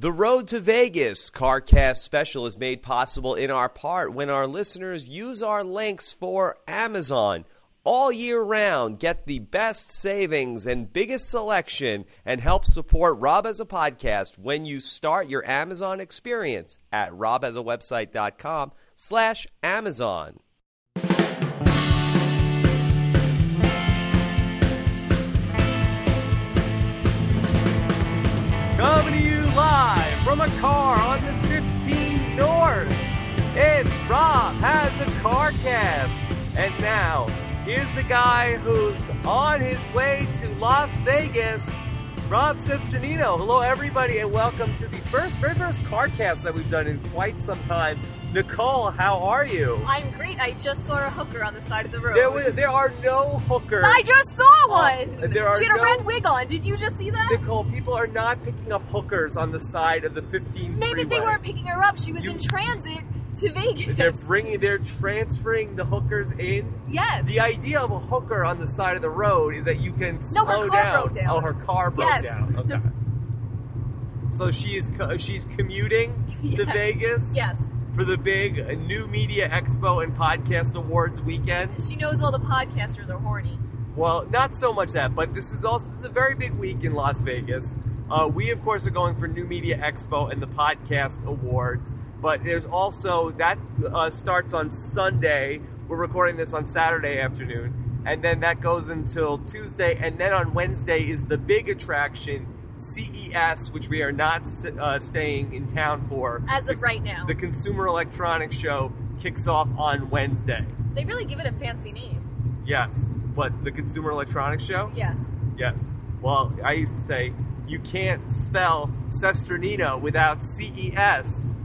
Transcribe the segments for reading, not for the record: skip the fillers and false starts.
The Road to Vegas CarCast special is made possible in our part when our listeners use our links for Amazon. All year round, get the best savings and biggest selection and help support Rob as a Podcast when you start your Amazon experience at robasawebsite.com/Amazon. Coming to you live from a car on the 15 North. It's Rob Has a CarCast. And now, here's the guy who's on his way to Las Vegas, Rob Cesternino. Hello, everybody, and welcome to the very first CarCast that we've done in quite some time. Nicole, how are you? I'm great. I just saw a hooker on the side of the road. There are no hookers. I just saw one! She had a red wig on. Did you just see that? Nicole, people are not picking up hookers on the side of the 15 Maybe freeway. they weren't picking her up. She was in transit to Vegas. They're transferring the hookers in? Yes. The idea of a hooker on the side of the road is that you can slow down. No, her car broke down. Oh, her car broke Yes. down. Okay. So she's commuting to Vegas? Yes. For the big New Media Expo and Podcast Awards weekend. She knows all the podcasters are horny. Well, not so much that, but this is a very big week in Las Vegas. We, of course, are going for New Media Expo and the Podcast Awards, but there's also, that starts on Sunday. We're recording this on Saturday afternoon, and then that goes until Tuesday, and then on Wednesday is the big attraction, CES, which we are not staying in town for. As of right now. The Consumer Electronics Show kicks off on Wednesday. They really give it a fancy name. Yes. What, the Consumer Electronics Show? Yes. Yes. Well, I used to say, you can't spell Cesternino without CES.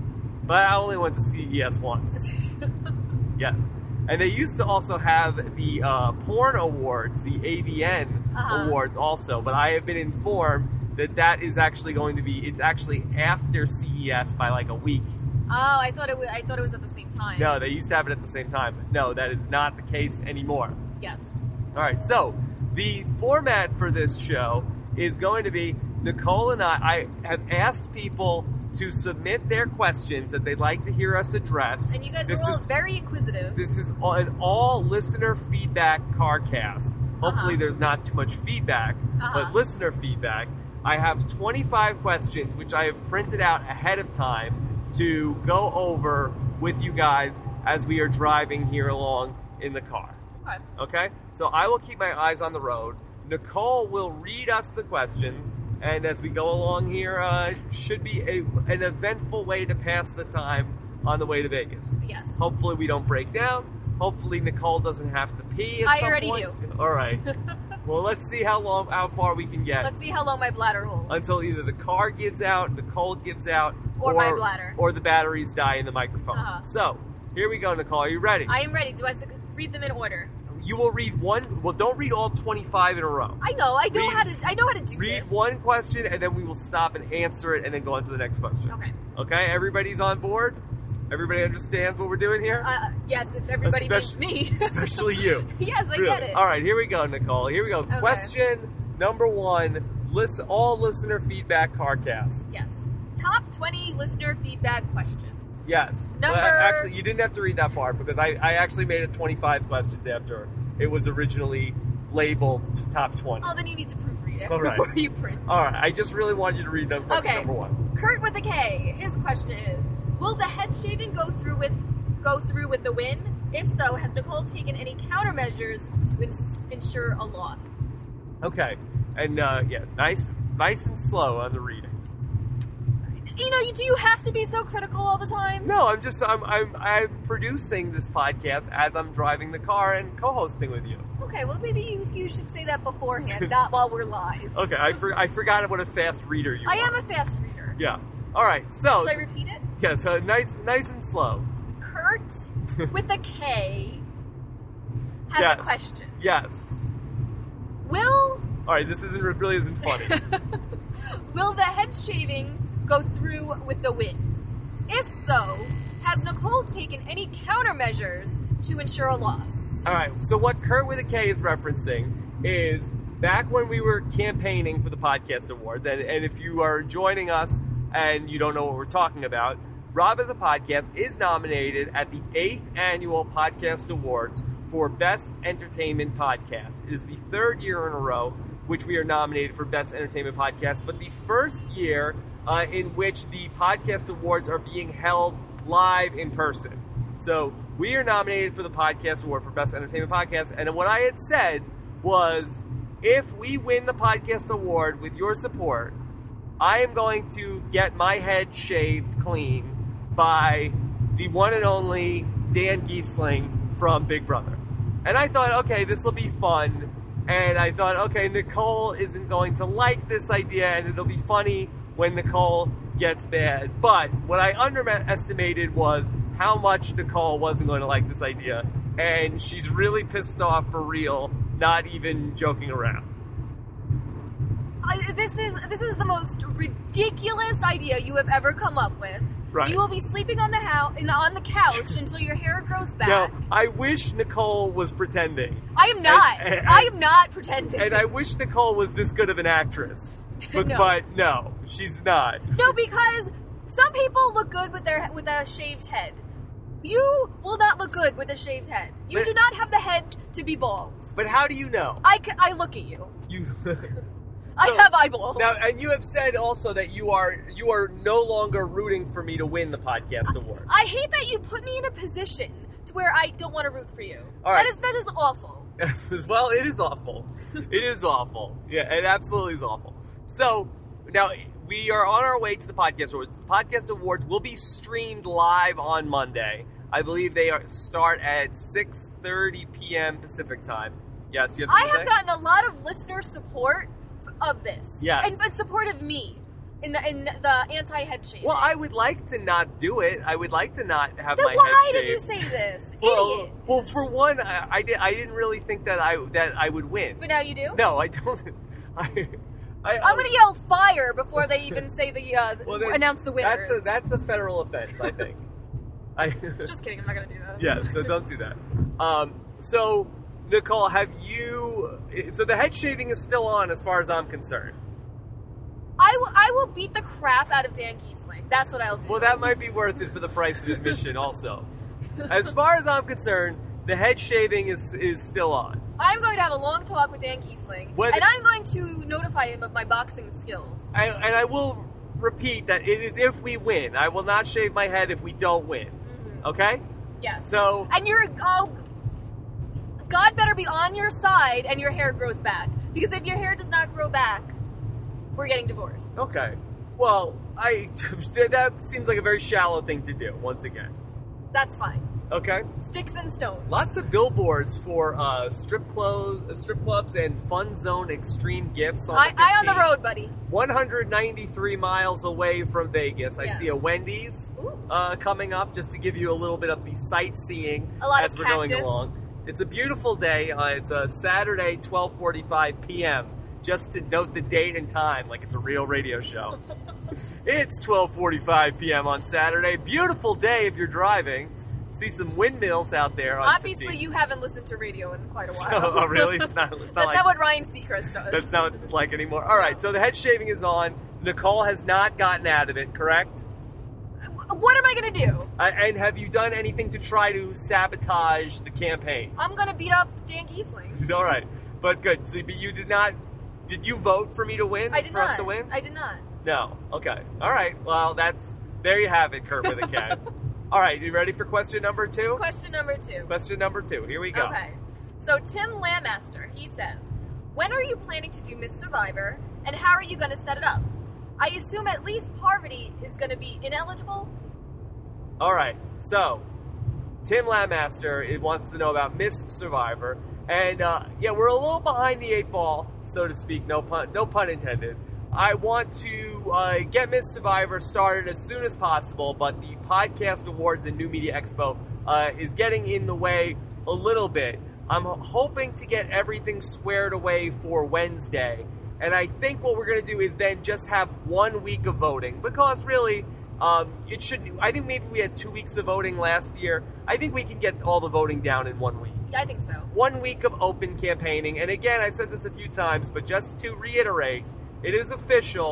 But I only went to CES once. Yes. And they used to also have the porn awards, the AVN awards also, but I have been informed that is actually going to be, it's actually after CES by like a week. Oh, I thought it was at the same time. No, they used to have it at the same time. No, that is not the case anymore. Yes. All right, so the format for this show is going to be Nicole and I have asked people to submit their questions that they'd like to hear us address. And you guys are all very inquisitive. This is an all listener feedback CarCast. Hopefully there's not too much feedback, but listener feedback. I have 25 questions, which I have printed out ahead of time to go over with you guys as we are driving here along in the car. Okay? So I will keep my eyes on the road. Nicole will read us the questions, and as we go along here, should be an eventful way to pass the time on the way to Vegas. Yes. Hopefully we don't break down. Hopefully Nicole doesn't have to pee at some point. I already do. All right. Well, let's see how far we can get. Let's see how long my bladder holds. Until either the car gives out, Nicole gives out, or my bladder. Or the batteries die in the microphone. So, here we go, Nicole. Are you ready? I am ready. Do I have to read them in order? You will read one. Well, don't read all 25 in a row. I know. I know how to do this. Read one question, and then we will stop and answer it, and then go on to the next question. Okay. Okay. Everybody's on board. Everybody understands what we're doing here. Yes, if everybody means me. Especially you. Yes, I get it. All right. Here we go, Nicole. Here we go. Okay. Question number 1. All listener feedback CarCast. Yes. Top 20 listener feedback questions. Yes. Actually, you didn't have to read that part because I actually made it 25 questions after it was originally labeled to top 20. Oh, then you need to proofread it before you print. All right. I just really wanted you to read question number 1. Kurt with a K. His question is, will the head shaving go through with the win? If so, has Nicole taken any countermeasures to ensure a loss? Okay. And nice and slow on the reading. You know, do you have to be so critical all the time? No, I'm producing this podcast as I'm driving the car and co-hosting with you. Okay, well maybe you should say that beforehand, not while we're live. Okay, I forgot what a fast reader you are. I am a fast reader. Yeah. All right, so... Should I repeat it? Yes, nice and slow. Kurt with a K has a question. Yes. All right, this really isn't funny. Will the head shaving go through with the win? If so, has Nicole taken any countermeasures to ensure a loss? All right, so what Kurt with a K is referencing is back when we were campaigning for the Podcast Awards, and if you are joining us and you don't know what we're talking about, Rob Has a Podcast is nominated at the 8th Annual Podcast Awards for Best Entertainment Podcast. It is the 3rd year in a row which we are nominated for Best Entertainment Podcast, but the first year in which the Podcast Awards are being held live in person. So we are nominated for the Podcast Award for Best Entertainment Podcast, and what I had said was, if we win the Podcast Award with your support, I am going to get my head shaved clean by the one and only Dan Giesling from Big Brother. And I thought, okay, this will be fun. And I thought, okay, Nicole isn't going to like this idea, and it'll be funny when Nicole gets mad. But what I underestimated was how much Nicole wasn't going to like this idea. And she's really pissed off for real, not even joking around. This is the most ridiculous idea you have ever come up with. Right. You will be sleeping on the couch until your hair grows back. Now, I wish Nicole was pretending. I am not. I am not pretending. And I wish Nicole was this good of an actress. But No. but no, she's not. No, because some people look good with a shaved head. You will not look good with a shaved head. You do not have the head to be bald. But how do you know? I look at you. You. I have eyeballs. Now, and you have said also that you are no longer rooting for me to win the Podcast Award. I hate that you put me in a position to where I don't want to root for you. All right. That is awful. Well, it is awful. It is awful. Yeah, it absolutely is awful. So, now, we are on our way to the Podcast Awards. The Podcast Awards will be streamed live on Monday. I believe they start at 6:30 p.m. Pacific time. Yes, you have I have gotten a lot of listener support of this. Yes. And support of me in the anti-head shaving. Well, I would like to not do it. I would like to not have then my why head did you shaved. say this? Idiot. Well, for one, I didn't really think that I would win. But now you do? No, I don't. I'm going to yell fire before they even say announce the winners. That's a federal offense, I think. Just kidding, I'm not going to do that. Yeah, so don't do that. So, Nicole, so the head shaving is still on as far as I'm concerned. I will beat the crap out of Dan Giesling. That's what I'll do. Well, that might be worth it for the price of admission also. As far as I'm concerned, the head shaving is still on. I'm going to have a long talk with Dan Giesling, and I'm going to notify him of my boxing skills. And I will repeat that it is if we win. I will not shave my head if we don't win. Mm-hmm. Okay? Yes. So... And God better be on your side and your hair grows back. Because if your hair does not grow back, we're getting divorced. Okay. Well, that seems like a very shallow thing to do, once again. That's fine. Okay. Sticks and stones. Lots of billboards for strip clubs and Fun Zone Extreme Gifts on the 15th. I on the road, buddy. 193 miles away from Vegas. Yes. I see a Wendy's coming up, just to give you a little bit of the sightseeing as we're going along. It's a beautiful day. It's a Saturday, 12:45 p.m. Just to note the date and time, like it's a real radio show. It's 12:45 p.m. on Saturday. Beautiful day if you're driving. See some windmills out there. Obviously, you haven't listened to radio in quite a while. Oh, really? That's not what Ryan Seacrest does. That's not what it's like anymore. All right, so the head shaving is on. Nicole has not gotten out of it, correct? What am I going to do? And have you done anything to try to sabotage the campaign? I'm going to beat up Dan Giesling. All right, but good. So, but you did not. Did you vote for me to win? I did for not. us to win? I did not. No. Okay. All right. Well, there you have it, Kurt with a cat. All right. You ready for question number 2? Question number 2. Question number 2. Here we go. Okay. So Tim Landmaster, he says, when are you planning to do Miss Survivor, and how are you going to set it up? I assume at least Parvati is going to be ineligible? All right. So, Tim Landmaster wants to know about Miss Survivor. And, we're a little behind the 8 ball, so to speak. No pun intended. I want to get Miss Survivor started as soon as possible, but the Podcast Awards and New Media Expo is getting in the way a little bit. I'm hoping to get everything squared away for Wednesday. And I think what we're going to do is then just have 1 week of voting. Because really, it shouldn't... I think maybe we had 2 weeks of voting last year. I think we can get all the voting down in 1 week. I think so. 1 week of open campaigning. And again, I've said this a few times, but just to reiterate, it is official.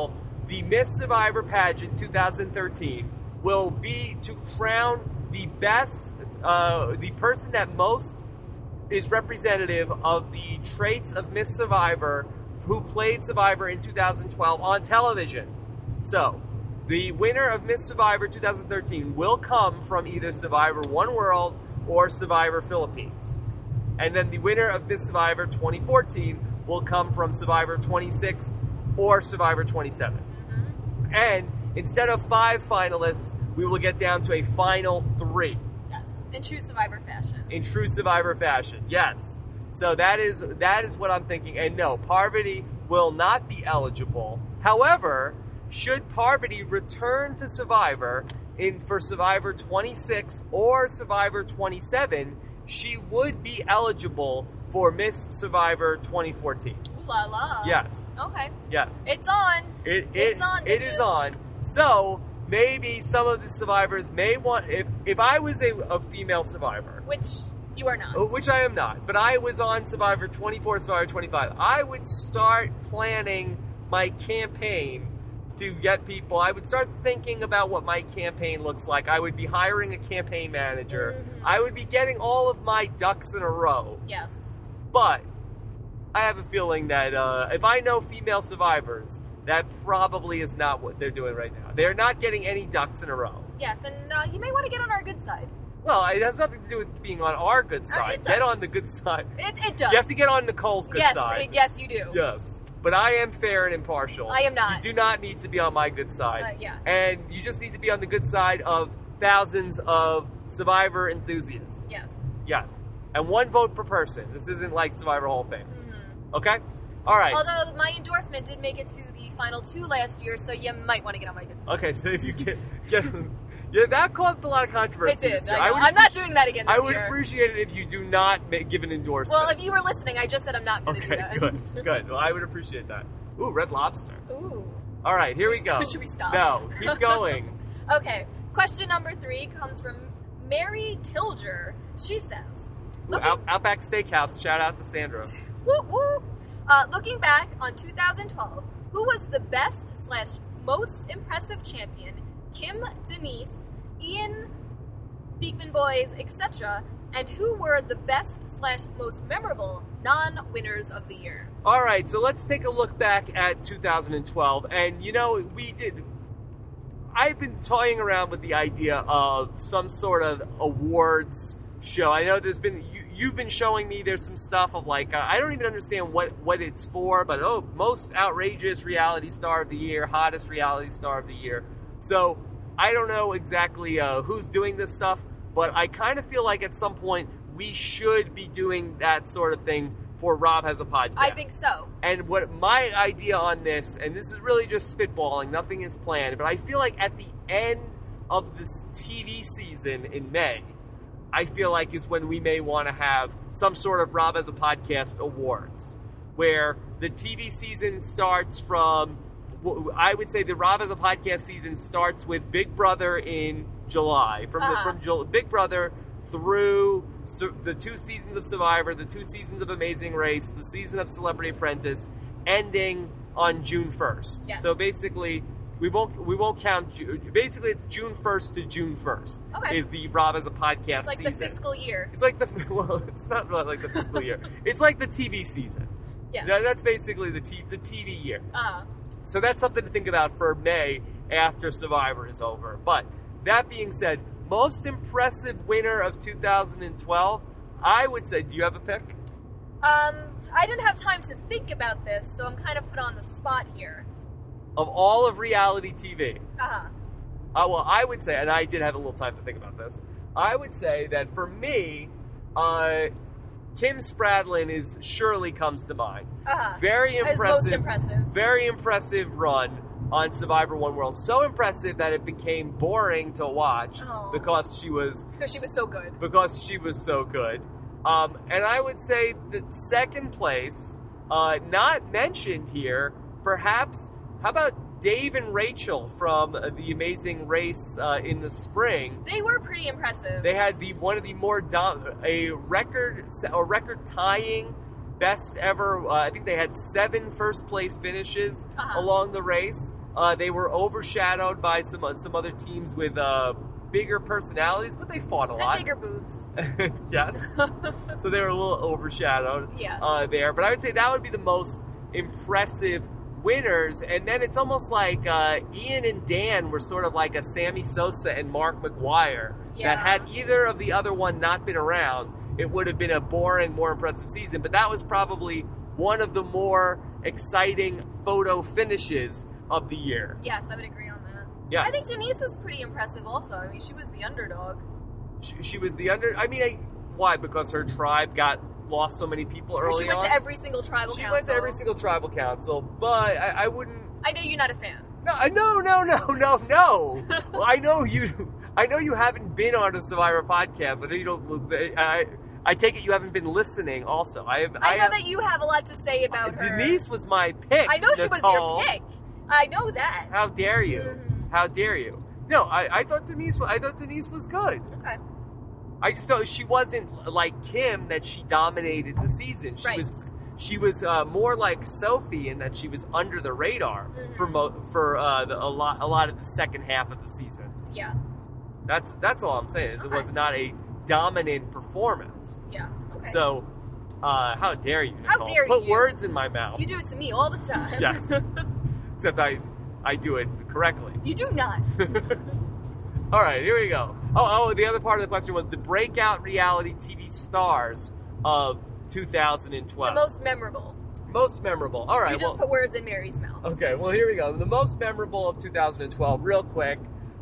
the Miss Survivor pageant 2013 will be to crown the best, the person that most is representative of the traits of Miss Survivor who played Survivor in 2012 on television. So, the winner of Miss Survivor 2013 will come from either Survivor One World or Survivor Philippines. And then the winner of Miss Survivor 2014 will come from Survivor 26 or Survivor 27. Mm-hmm. And instead of 5 finalists, we will get down to a final 3. Yes, in true Survivor fashion. In true Survivor fashion, yes. So that is what I'm thinking. And no, Parvati will not be eligible. However, should Parvati return to Survivor for Survivor 26 or Survivor 27, she would be eligible for Miss Survivor 2014. Ooh la la. Yes. Okay. Yes. It's on. It's on, It bitches. is on. So maybe some of the survivors may want, if I was a female survivor, Which you are not. which I am not, but I was on Survivor 24, Survivor 25, I would start planning my campaign to get people. I would start thinking about what my campaign looks like. I would be hiring a campaign manager. Mm-hmm. I would be getting all of my ducks in a row. Yes. But I have a feeling that if I know female survivors, that probably is not what they're doing right now. They're not getting any ducks in a row. Yes, and you may want to get on our good side. Well, it has nothing to do with being on our good side. It Get does. on the good side. It does. You have to get on Nicole's good side. Yes, you do. Yes. But I am fair and impartial. I am not. You do not need to be on my good side. Yeah. And you just need to be on the good side of thousands of Survivor enthusiasts. Yes. Yes. And 1 vote per person. This isn't like Survivor Hall of Fame. Mm-hmm. Okay? All right. Although my endorsement did make it to the final 2 last year, so you might want to get on my good side. Okay, so if you get yeah, that caused a lot of controversy. It did. this year. I know. would I'm not appreciate- doing that again this I would year. appreciate it if you do not give an endorsement. Well, if you were listening, I just said I'm not going to do Okay, that. good, good. Well, I would appreciate that. Ooh, Red Lobster. Ooh. All right, here we go. Should we stop? No, keep going. Okay. Question number 3 comes from Mary Tilger. She says, Ooh, Outback Steakhouse. Shout out to Sandra. whoop, whoop. Looking back on 2012, who was the best/most impressive champion? Kim, Denise, Ian, Beekman Boys, etc. And who were the best/most memorable non-winners of the year? All right, so let's take a look back at 2012. And, I've been toying around with the idea of some sort of awards show. I know you've been showing me there's some stuff of like, I don't even understand what it's for, but most outrageous reality star of the year, hottest reality star of the year. So I don't know exactly who's doing this stuff, but I kind of feel like at some point we should be doing that sort of thing for Rob Has a Podcast. I think so. And what my idea on this, and this is really just spitballing, nothing is planned, but I feel like at the end of this TV season in May, I feel like is when we may want to have some sort of Rob Has a Podcast awards, where the TV season starts from, I would say the Rob Has a Podcast season starts with Big Brother in July. From Big Brother through the 2 seasons of Survivor, the 2 seasons of Amazing Race, the season of Celebrity Apprentice, ending on June 1st. Yes. So basically, we won't count. Basically, it's June 1st to June 1st. Okay. Is the Rob Has a Podcast It's like season. the fiscal year. It's like it's not really like the fiscal year. It's like the TV season. Yes. That's basically the TV year. Uh-huh. So that's something to think about for May after Survivor is over. But that being said, most impressive winner of 2012, I would say, do you have a pick? I didn't have time to think about this, so I'm kind of put on the spot here. Of all of reality TV. Uh-huh. Well, I would say, and I did have a little time to think about this, I would say that for me, Kim Spradlin surely comes to mind. Uh-huh. Very As impressive. most impressive. Very impressive run on Survivor One World. So impressive that it became boring to watch because she was so good. Because she was so good. And I would say that second place, not mentioned here, perhaps, how about Dave and Rachel from The Amazing Race in the spring? They were pretty impressive. They had one of the more a record tying best ever. I think they had 7 first place finishes along the race. They were overshadowed by some other teams with bigger personalities, but they fought a lot. And bigger boobs. Yes. So they were a little overshadowed there. But I would say that would be the most impressive winners. And then it's almost like Ian and Dan were sort of like a Sammy Sosa and Mark McGuire. That had either of the other one not been around, it would have been a boring, more impressive season. But that was probably one of the more exciting photo finishes of the year. Yes, I would agree on that. Yes. I think Denise was pretty impressive also. I mean, she was the underdog. She was the why? Because her tribe got lost so many people early on? She went to every single tribal council. She went to every single tribal council, but I wouldn't... I know you're not a fan. No. Well, I know you haven't been on a Survivor podcast. I know you don't... I take it you haven't been listening also. I know that you have a lot to say about her. Denise was my pick. I know she was your pick. I know that. How dare you? Mm-hmm. How dare you? No, I thought Denise was good. Okay. I just thought she wasn't like Kim, that she dominated the season. She was more like Sophie in that she was under the radar for a lot of the second half of the season. Yeah. That's all I'm saying. It was not a dominant performance. Yeah. Okay. So, how dare you, Nicole? How dare you? Put words in my mouth. You do it to me all the time. Yes. Except I do it correctly. You do not. All right, here we go. Oh, the other part of the question was the breakout reality TV stars of 2012. The most memorable. Most memorable. All right. You just put words in Mary's mouth. Okay, well, here we go. The most memorable of 2012, real quick.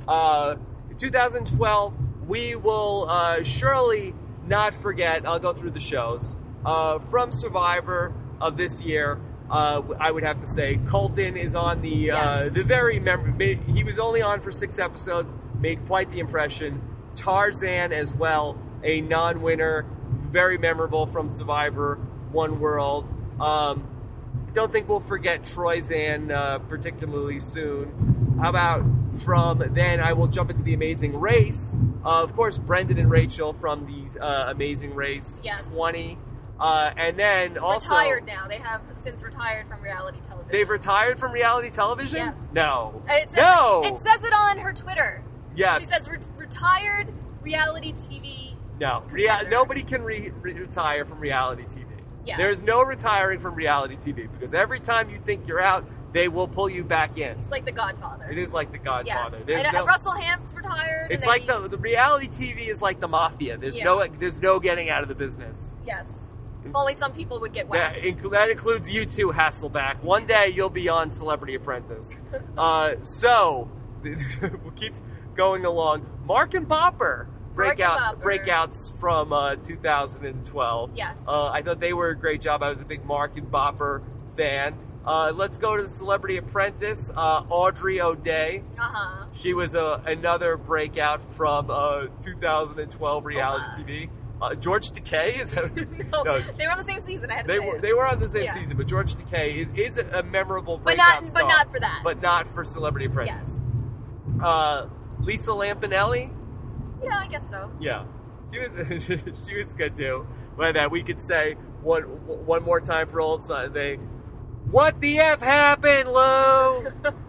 2012, we will surely not forget, I'll go through the shows. From Survivor of this year, I would have to say Colton is on the very he was only on for 6 episodes, made quite the impression. Tarzan as well, a non-winner, very memorable from Survivor One World. Don't think we'll forget Troyzan particularly soon. How about from then I will jump into the Amazing Race. Of course, Brendan and Rachel from the Amazing Race 20. And then also... Retired now. They have since retired from reality television. They've retired from reality television? Yes. No. It says it on her Twitter. Yes. She says retired reality TV. No. Nobody can retire from reality TV. Yeah. There's no retiring from reality TV because every time you think you're out, they will pull you back in. It's like The Godfather. It is like The Godfather. Yes. Russell Hantz retired. It's like the reality TV is like the mafia. There's no getting out of the business. Yes. If only some people would get whacked. That includes you too, Hasselback. One day you'll be on Celebrity Apprentice. So we'll keep going along. Mark and Bopper. Breakouts from 2012. Yes. I thought they were a great job. I was a big Mark and Bopper fan. Let's go to the Celebrity Apprentice. Audrey O'Day. Uh-huh. She was another breakout from 2012 reality TV. George Takei is no, they were on the same season. I had to say they were on the same season, but George Takei is a memorable breakout star, but not for that. But not for Celebrity Apprentice. Yes. Lisa Lampanelli. Yeah, I guess so. Yeah, she was good too. But that we could say one more time for old son. Say, what the F happened, Lou?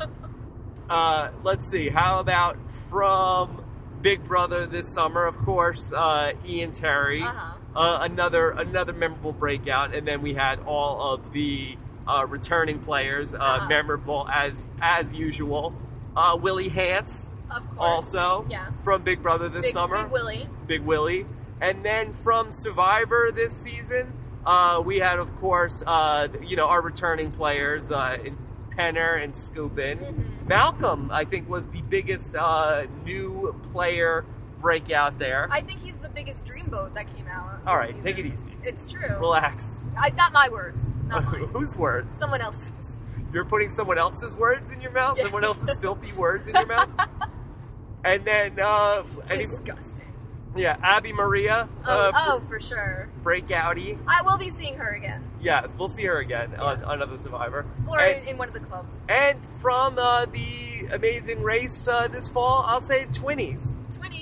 Let's see. How about from Big Brother this summer? Of course, Ian Terry. Uh-huh. Another memorable breakout, and then we had all of the returning players, memorable as usual. Willie Hantz. Of course. Also, yes. From Big Brother this summer. Big Willie. And then from Survivor this season, we had, of course, our returning players, Penner and Scoopin. Mm-hmm. Malcolm, I think, was the biggest new player breakout there. I think he's the biggest dreamboat that came out. All right, take it easy. It's true. Relax. Not my words. Not mine. Whose words? Someone else's. You're putting someone else's words in your mouth? Yeah. Someone else's filthy words in your mouth? And then... disgusting. Yeah, Abby Maria. For sure. Breakouty. I will be seeing her again. Yes, we'll see her again on Another Survivor. Or in one of the clubs. And from the Amazing Race this fall, I'll say Twinnies.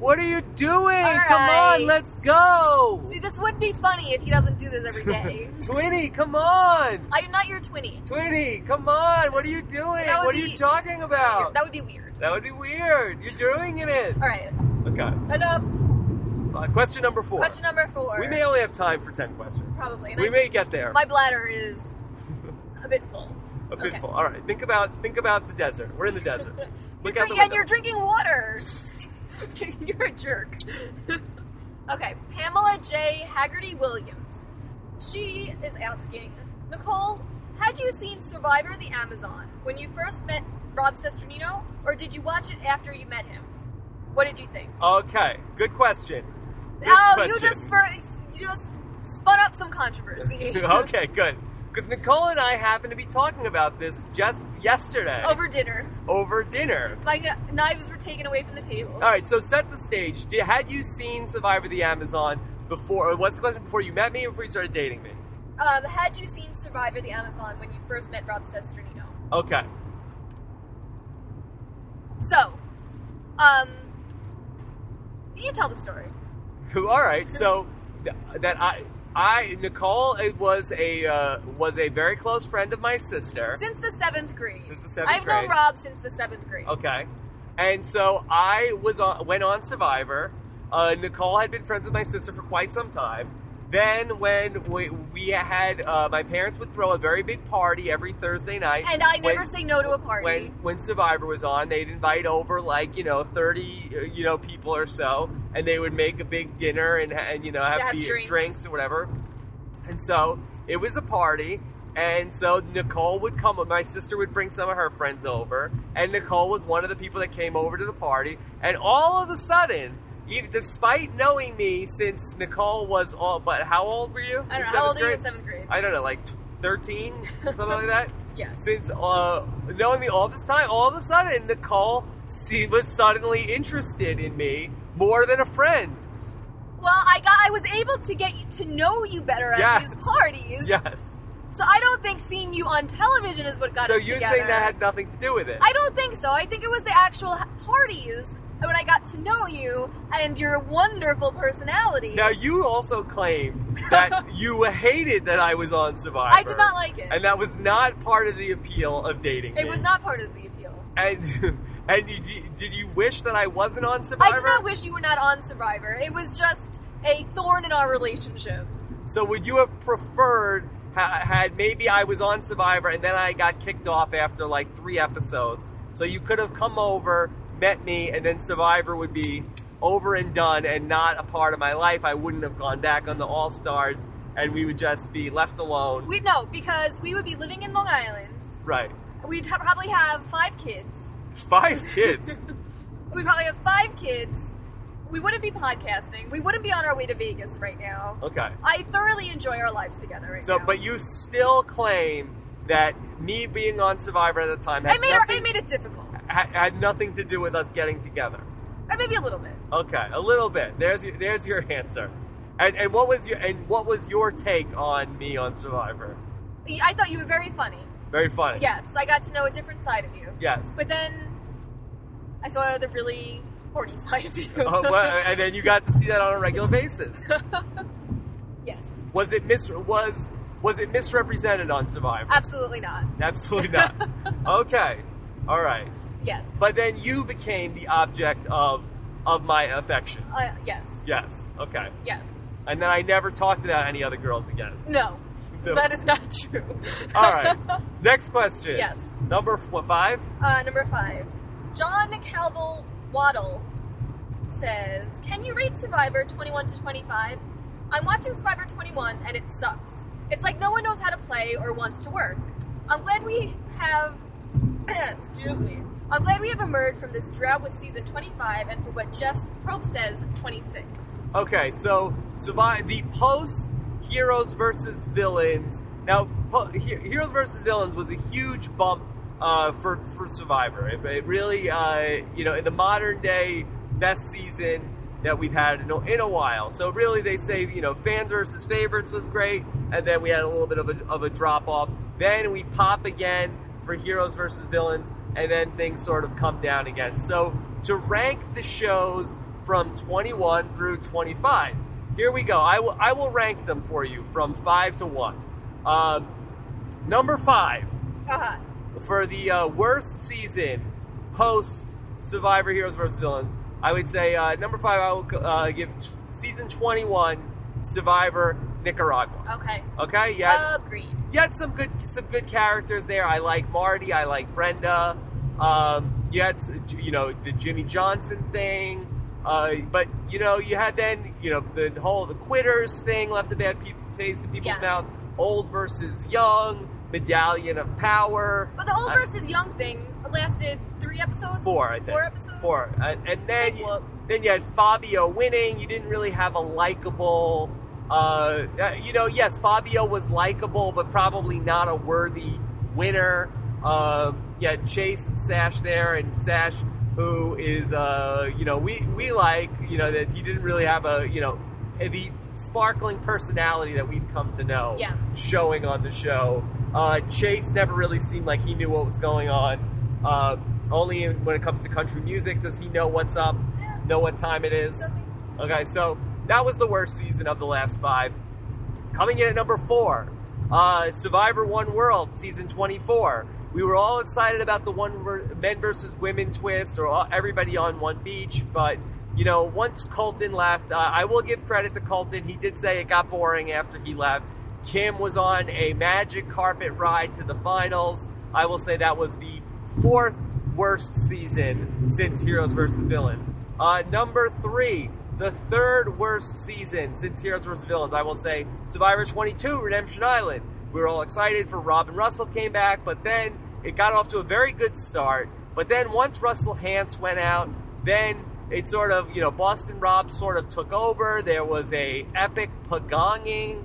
What are you doing? All Come right. on, let's go. See, this would be funny if he doesn't do this every day. Twinny, come on. I'm not your twinny. Twinny, come on. What are you doing? What are you talking about? That would be weird. That would be weird. You're doing it. All right. Okay. Enough. Question number 4. Question number 4. We may only have time for 10 questions. Probably. And We may get there. My bladder is a bit full. A bit full. All right. Think about the desert. We're in the desert. Look out the And window. you're drinking water. You're a jerk. Okay. Pamela J. Haggerty Williams. She is asking, Nicole, had you seen Survivor the Amazon when you first met Rob Sesternino, or did you watch it after you met him? What did you think? Okay. Good question. Good You question. just spun up some controversy. Okay, good. Because Nicole and I happened to be talking about this just yesterday. Over dinner. Over dinner. My knives were taken away from the table. All right, so set the stage. Had you seen Survivor the Amazon before? Or what's the question? Before you met me or before you started dating me? Had you seen Survivor the Amazon when you first met Rob Sesternino? Okay. So, you tell the story. All right, so Nicole was a very close friend of my sister. Since the 7th grade. Since the 7th I've grade. known Rob since the 7th grade. Okay, and so I went on Survivor. Nicole had been friends with my sister for quite some time. Then when we had my parents would throw a very big party every Thursday night, And I never say no to a party. When Survivor was on, they'd invite over 30 people or so, and they would make a big dinner and have drinks or whatever. And so it was a party, and so Nicole would come. My sister would bring some of her friends over, and Nicole was one of the people that came over to the party. And all of a sudden, despite knowing me since Nicole was but how old were you? I don't know. How old are you in 7th grade? I don't know, like 13, something like that. Yeah. Since knowing me all this time, all of a sudden Nicole was suddenly interested in me more than a friend. Well, I was able to get to know you better at these parties. Yes. So I don't think seeing you on television is what got us together. So you're saying that had nothing to do with it? I don't think so. I think it was the actual parties when I got to know you and your wonderful personality. Now, you also claimed that you hated that I was on Survivor. I did not like it. And that was not part of the appeal of dating me. It was not part of the appeal. And did you wish that I wasn't on Survivor? I did not wish you were not on Survivor. It was just a thorn in our relationship. So would you have preferred had maybe I was on Survivor and then I got kicked off after like 3 episodes, so you could have come over, met me, and then Survivor would be over and done and not a part of my life. I wouldn't have gone back on the All-Stars, and we would just be left alone. No, because we would be living in Long Island. Right. We'd probably have 5 kids. 5 kids? We'd probably have 5 kids. We wouldn't be podcasting. We wouldn't be on our way to Vegas right now. Okay. I thoroughly enjoy our life together now. But you still claim that me being on Survivor at the time I made it difficult. Had nothing to do with us getting together. Or maybe a little bit. Okay, a little bit. There's your answer. And what was your take on me on Survivor? I thought you were very funny. Very funny. Yes, I got to know a different side of you. Yes. But then I saw the really horny side of you. And then you got to see that on a regular basis. Yes. Was it misrepresented on Survivor? Absolutely not. Absolutely not. Okay. All right. Yes. But then you became the object of my affection. Yes. Yes. Okay. Yes. And then I never talked about any other girls again. No. That is not true. All right. Next question. Yes. Number 5? Number 5. John Calville Waddle says, can you rate Survivor 21 to 25? I'm watching Survivor 21 and it sucks. It's like no one knows how to play or wants to work. I'm glad we have I'm glad we have emerged from this drought with season 25 and for what Jeff Probst says, 26. Okay, so the post Heroes versus Villains. Now, Heroes versus Villains was a huge bump for Survivor. It really, in the modern day, best season that we've had in a while. So really, they say, fans versus favorites was great, and then we had a little bit of a drop off. Then we pop again for Heroes versus Villains, and then things sort of come down again. So to rank the shows from 21 through 25. Here we go. I will rank them for you from 5 to 1. Number 5 for the worst season post Survivor Heroes vs. Villains. I would say number 5. I will give season 21 Survivor Nicaragua. Okay. Yeah. Agreed. You had some good characters there. I like Marty. I like Brenda. You had the Jimmy Johnson thing. But you had then the quitters thing left a bad taste in people's mouth. Old versus young, Medallion of Power. But the old versus young thing lasted 3 episodes. 4, I think. 4 episodes. 4, and then you had Fabio winning. You didn't really have a likable. Yes, Fabio was likable, but probably not a worthy winner. You had Chase and Sash there, and Sash, who is, we like, that he didn't really have the sparkling personality that we've come to know showing on the show. Chase never really seemed like he knew what was going on. Only when it comes to country music does he know what's up, know what time it is. Okay, so that was the worst season of the last 5. Coming in at number 4, Survivor One World, season 24. We were all excited about the men versus women twist, or everybody on one beach, but once Colton left, I will give credit to Colton. He did say it got boring after he left. Kim was on a magic carpet ride to the finals. I will say that was the 4th worst season since Heroes vs. Villains. Number 3, the 3rd worst season since Heroes vs. Villains. I will say Survivor 22, Redemption Island. We were all excited for Robin Russell came back, but then it got off to a very good start. But then once Russell Hantz went out, then it sort of, Boston Rob sort of took over. There was a epic pagonging.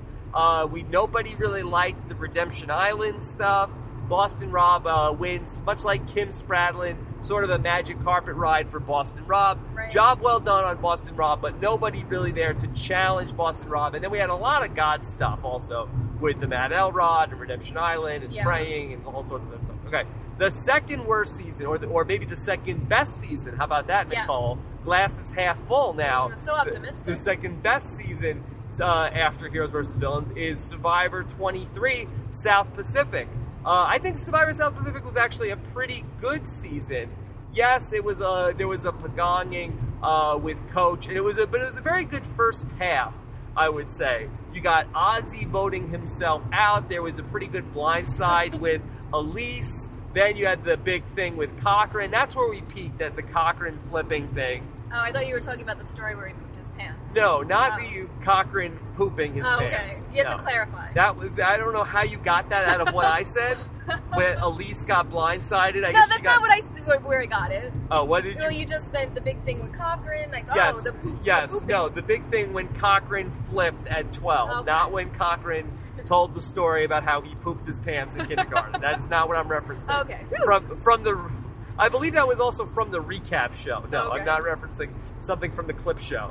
Nobody really liked the Redemption Island stuff. Boston Rob wins, much like Kim Spradlin, sort of a magic carpet ride for Boston Rob. Right. Job well done on Boston Rob, but nobody really there to challenge Boston Rob. And then we had a lot of God stuff also with the Matt Elrod and Redemption Island and praying and all sorts of that stuff. Okay, the 2nd worst season, or maybe the 2nd best season. How about that, Nicole? Glass is half full now. I'm so optimistic. The 2nd best season after Heroes vs. Villains is Survivor 23 South Pacific. I think Survivor South Pacific was actually a pretty good season. Yes, it was there was a pagonging with Coach, and it was a very good first half, I would say. You got Ozzy voting himself out. There was a pretty good blindside with Elise. Then you had the big thing with Cochran. That's where we peaked, at the Cochran flipping thing. Oh, I thought you were talking about the story where he pooped his pants. No, not the Cochran pooping his pants. Okay. You had to clarify. I don't know how you got that out of what I said. When Elise got blindsided, I guess that's not where I got it. Oh, what did you? You just meant the big thing with Cochran. Like, yes, the poop. yes, the no, the big thing when Cochran flipped at 12, okay. Not when Cochran told the story about how he pooped his pants in kindergarten. That's not what I'm referencing. Okay. From the, I believe that was also from the recap show. No, okay. I'm not referencing something from the clip show.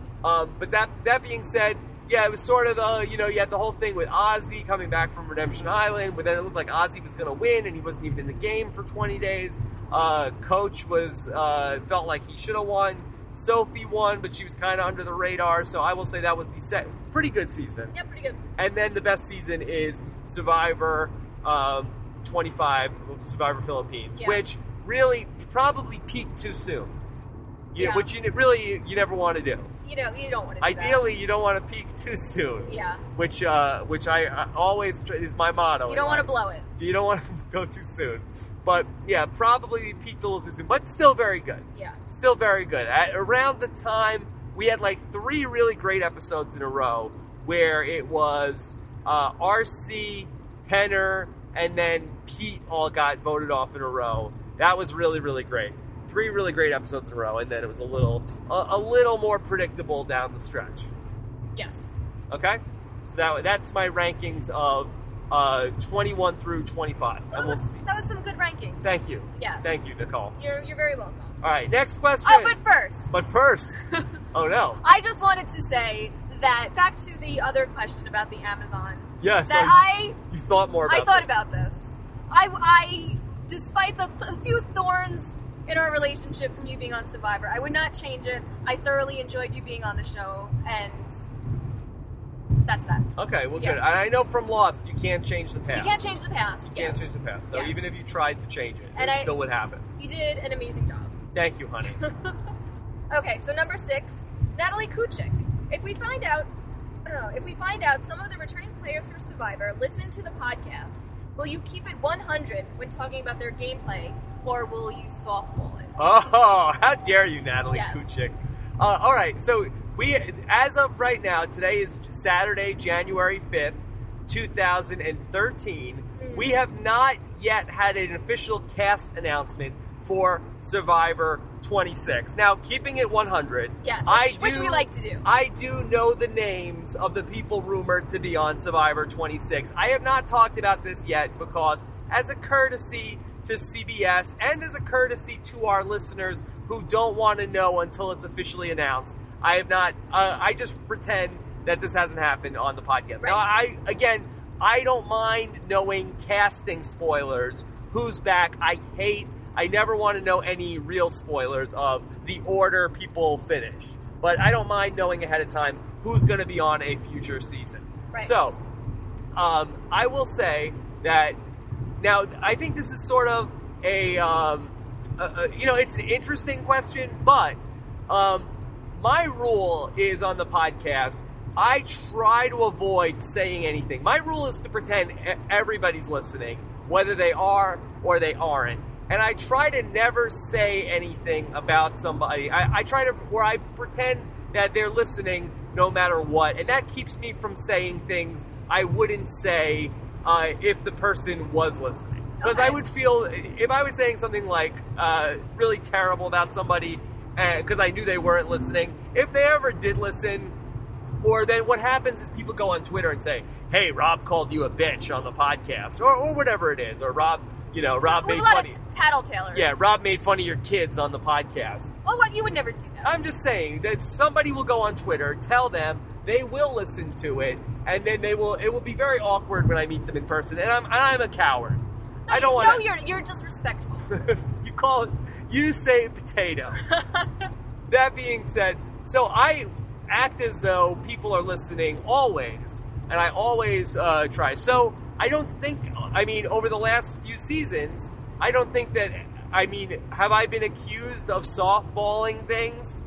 But that being said. Yeah, it was sort of, you had the whole thing with Ozzy coming back from Redemption Island, but then it looked like Ozzy was going to win, and he wasn't even in the game for 20 days. Coach felt like he should have won. Sophie won, but she was kind of under the radar, so I will say that was the pretty good season. Yeah, pretty good. And then the best season is Survivor 25, Survivor Philippines, which really probably peaked too soon. Which you never want to do. You don't want to do Ideally, that. you don't want to peak too soon. Yeah. Which I always is my motto. You don't want to blow it. You don't want to go too soon. But, yeah, probably peaked a little too soon. But still very good. Yeah. Still very good. Around the time, we had like 3 really great episodes in a row where it was RC, Penner, and then Pete all got voted off in a row. That was really, really great. 3 really great episodes in a row, and then it was a little more predictable down the stretch. Yes. Okay? So that's my rankings of 21 through 25. That was some good rankings. Thank you. Yes. Thank you, Nicole. You're very welcome. All right, next question. Oh, but first. Oh, no. I just wanted to say that, back to the other question about the Amazon. Yes. That you thought more about this. I thought about this. I despite the few thorns in our relationship from you being on Survivor. I would not change it. I thoroughly enjoyed you being on the show, and that's that. Okay, well, good. And I know from Lost, you can't change the past. You can't change the past. You can't change the past. So even if you tried to change it, it still would happen. You did an amazing job. Thank you, honey. Okay, so number 6, Natalie Kuchik. If we find out some of the returning players for Survivor listen to the podcast, will you keep it 100 when talking about their gameplay, or will you softball it? Oh, how dare you, Natalie Kuchik. All right, so as of right now, today is Saturday, January 5th, 2013. We have not yet had an official cast announcement for Survivor 26. Now, keeping it 100, which we like to do. I do know the names of the people rumored to be on Survivor 26. I have not talked about this yet because, as a courtesy to CBS and as a courtesy to our listeners who don't want to know until it's officially announced, I have not. I just pretend that this hasn't happened on the podcast. Right. Now, I don't mind knowing casting spoilers. Who's back? I never want to know any real spoilers of the order people finish. But I don't mind knowing ahead of time who's going to be on a future season. Right. So, I will say that, now, I think this is sort of it's an interesting question, but my rule is on the podcast, I try to avoid saying anything. My rule is to pretend everybody's listening, whether they are or they aren't. And I try to never say anything about somebody. I pretend that they're listening no matter what. And that keeps me from saying things I wouldn't say if the person was listening. Because I would feel, if I was saying something like really terrible about somebody, because I knew they weren't listening, if they ever did listen, or then what happens is people go on Twitter and say, hey, Rob called you a bitch on the podcast, or whatever it is, or Rob made funny. A lot of tattletalers. Yeah, Rob made fun of your kids on the podcast. Well, what? You would never do that. I'm just saying that somebody will go on Twitter, tell them, they will listen to it, and then it will be very awkward when I meet them in person, and I'm a coward. No, I don't want to... No, you're disrespectful. You say potato. That being said, so I act as though people are listening always, and I always try. So I don't think, over the last few seasons, I don't think that, have I been accused of softballing things?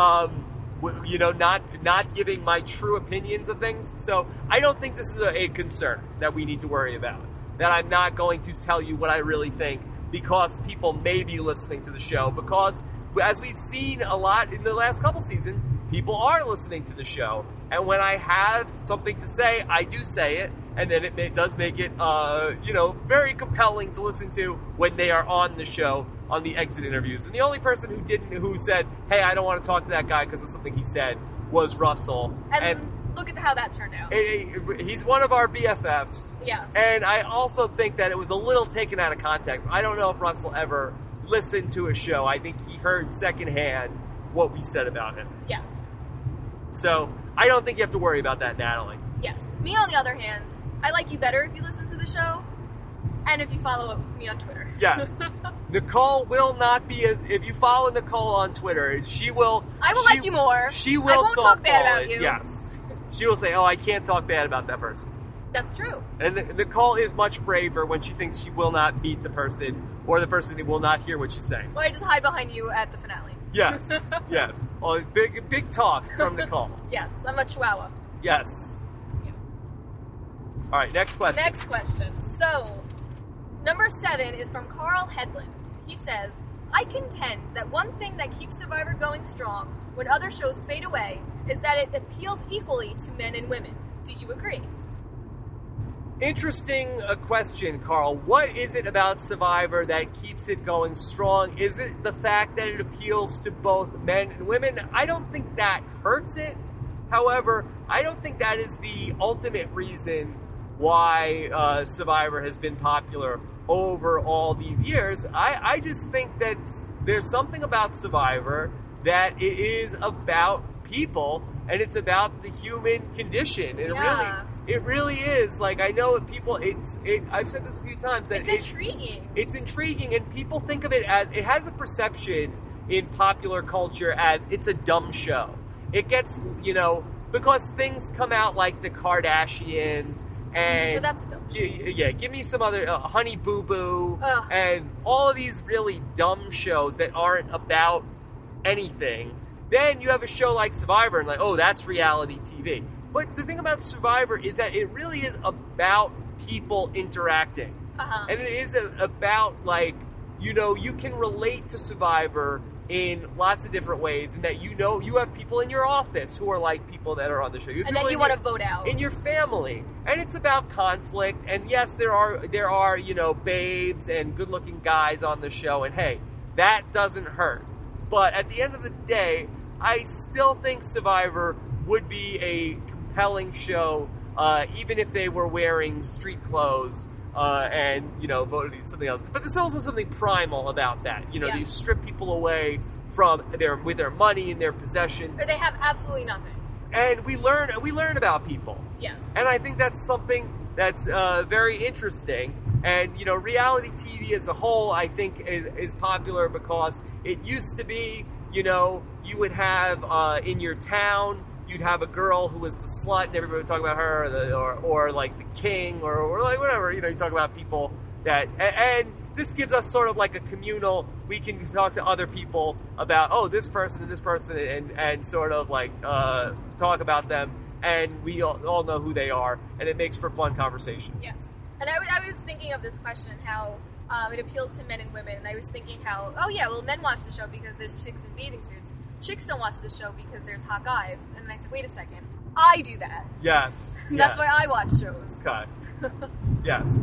Not giving my true opinions of things. So I don't think this is a concern that we need to worry about. That I'm not going to tell you what I really think because people may be listening to the show. Because as we've seen a lot in the last couple seasons, people are listening to the show. And when I have something to say, I do say it. And then it does make it, very compelling to listen to when they are on the show, on the exit interviews. And the only person who said, hey, I don't want to talk to that guy because of something he said, was Russell. And look at how that turned out. He's one of our BFFs. Yes. And I also think that it was a little taken out of context. I don't know if Russell ever listened to a show. I think he heard secondhand what we said about him. Yes. So I don't think you have to worry about that, Natalie. Yes. Me, on the other hand, I like you better if you listen to the show and if you follow me on Twitter. Yes. Nicole will not be if you follow Nicole on Twitter, she will... I will like you more. She will I won't talk bad about you. Yes. She will say, oh, I can't talk bad about that person. That's true. And Nicole is much braver when she thinks she will not meet the person or the person will not hear what she's saying. Well, I just hide behind you at the finale. Yes. Yes. Oh, big talk from Nicole. Yes. I'm a chihuahua. Yes. All right, next question. Next question. So, number 7 is from Carl Headland. He says, I contend that one thing that keeps Survivor going strong when other shows fade away is that it appeals equally to men and women. Do you agree? Interesting question, Carl. What is it about Survivor that keeps it going strong? Is it the fact that it appeals to both men and women? I don't think that hurts it. However, I don't think that is the ultimate reason why Survivor has been popular over all these years. I just think that there's something about Survivor that it is about people, and it's about the human condition. And It really is. Like, I know people, I've said this a few times, that it's intriguing. It's intriguing, and people think of it as, it has a perception in popular culture as it's a dumb show. It gets, because things come out like the Kardashians, and... But that's a dumb show. Yeah, give me some other, Honey Boo Boo, and all of these really dumb shows that aren't about anything. Then you have a show like Survivor, and like, oh, that's reality TV. But the thing about Survivor is that it really is about people interacting. And it is about, like, you can relate to Survivor in lots of different ways, and that you have people in your office who are like people that are on the show. And that you want to vote out. In your family. And it's about conflict, and yes, there are babes and good-looking guys on the show, and hey, that doesn't hurt. But at the end of the day, I still think Survivor would be a compelling show, even if they were wearing street clothes and voted something else. But there's also something primal about that. Yes. You strip people away from with their money and their possessions. Or they have absolutely nothing. And we learn about people. Yes. And I think that's something that's very interesting. And, reality TV as a whole, I think, is popular because it used to be, you would have in your town, you'd have a girl who was the slut and everybody would talk about her, or like the king, or like whatever, you talk about people that, and this gives us sort of like a communal, we can talk to other people about, oh, this person and this person, and sort of like talk about them, and we all know who they are, and it makes for fun conversation. Yes. And I was thinking of this question, how it appeals to men and women. And I was thinking how, men watch the show because there's chicks in bathing suits. Chicks don't watch the show because there's hot guys. And then I said, wait a second, I do that. Yes. That's why I watch shows. Okay. Yes.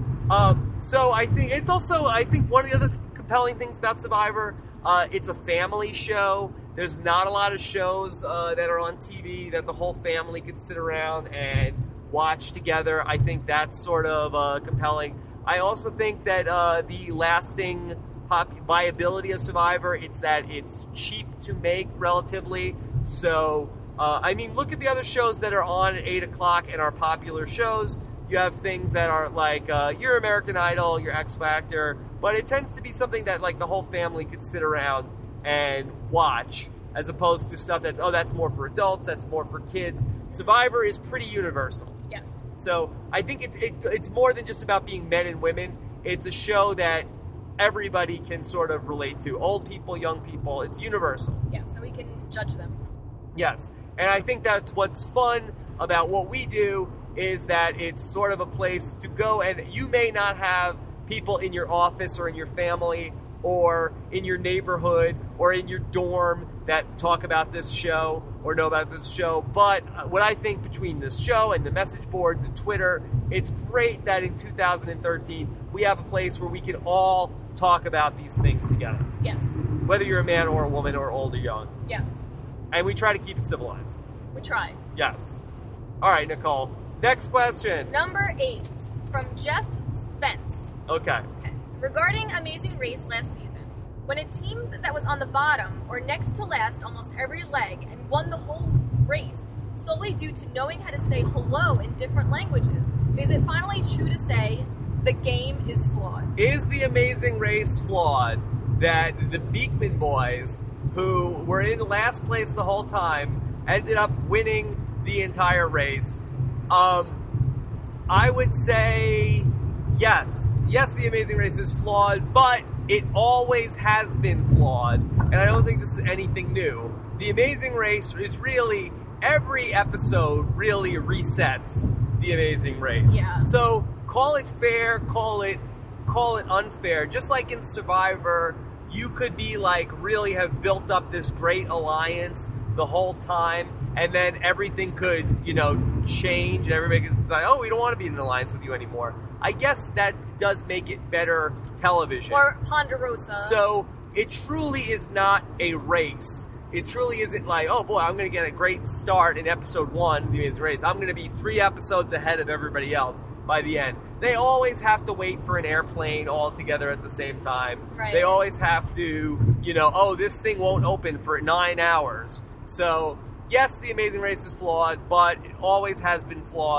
So I think one of the other compelling things about Survivor, it's a family show. There's not a lot of shows that are on TV that the whole family could sit around and watch together. I think that's sort of compelling. I also think that the lasting viability of Survivor, it's that it's cheap to make relatively. So, look at the other shows that are on at 8 o'clock and are popular shows. You have things that are like your American Idol, your X Factor, but it tends to be something that like the whole family could sit around and watch, as opposed to stuff that's more for adults, that's more for kids. Survivor is pretty universal. Yes. So I think it's more than just about being men and women. It's a show that everybody can sort of relate to. Old people, young people. It's universal. Yeah, so we can judge them. Yes. And I think that's what's fun about what we do, is that it's sort of a place to go, and you may not have people in your office or in your family or in your neighborhood or in your dorm that talk about this show or know about this show. But what I think, between this show and the message boards and Twitter, it's great that in 2013 we have a place where we can all talk about these things together. Yes. Whether you're a man or a woman or old or young. Yes. And we try to keep it civilized. We try. Yes. All right, Nicole. Next question. Number 8 from Jeff Spence. Okay. Regarding Amazing Race last season, when a team that was on the bottom or next to last almost every leg and won the whole race solely due to knowing how to say hello in different languages, is it finally true to say the game is flawed? Is the Amazing Race flawed that the Beekman boys, who were in last place the whole time, ended up winning the entire race? I would say yes. Yes, the Amazing Race is flawed, but it always has been flawed, and I don't think this is anything new. The Amazing Race is really, every episode really resets the Amazing Race. Yeah. So call it fair, call it unfair. Just like in Survivor, you could be like, really have built up this great alliance the whole time, and then everything could, change, and everybody could decide, oh, we don't want to be in an alliance with you anymore. I guess that does make it better television. Or Ponderosa. So it truly is not a race. It truly isn't like, oh boy, I'm going to get a great start in episode 1 of The Amazing Race. I'm going to be 3 episodes ahead of everybody else by the end. They always have to wait for an airplane all together at the same time. Right. They always have to, oh, this thing won't open for 9 hours. So yes, The Amazing Race is flawed, but it always has been flawed.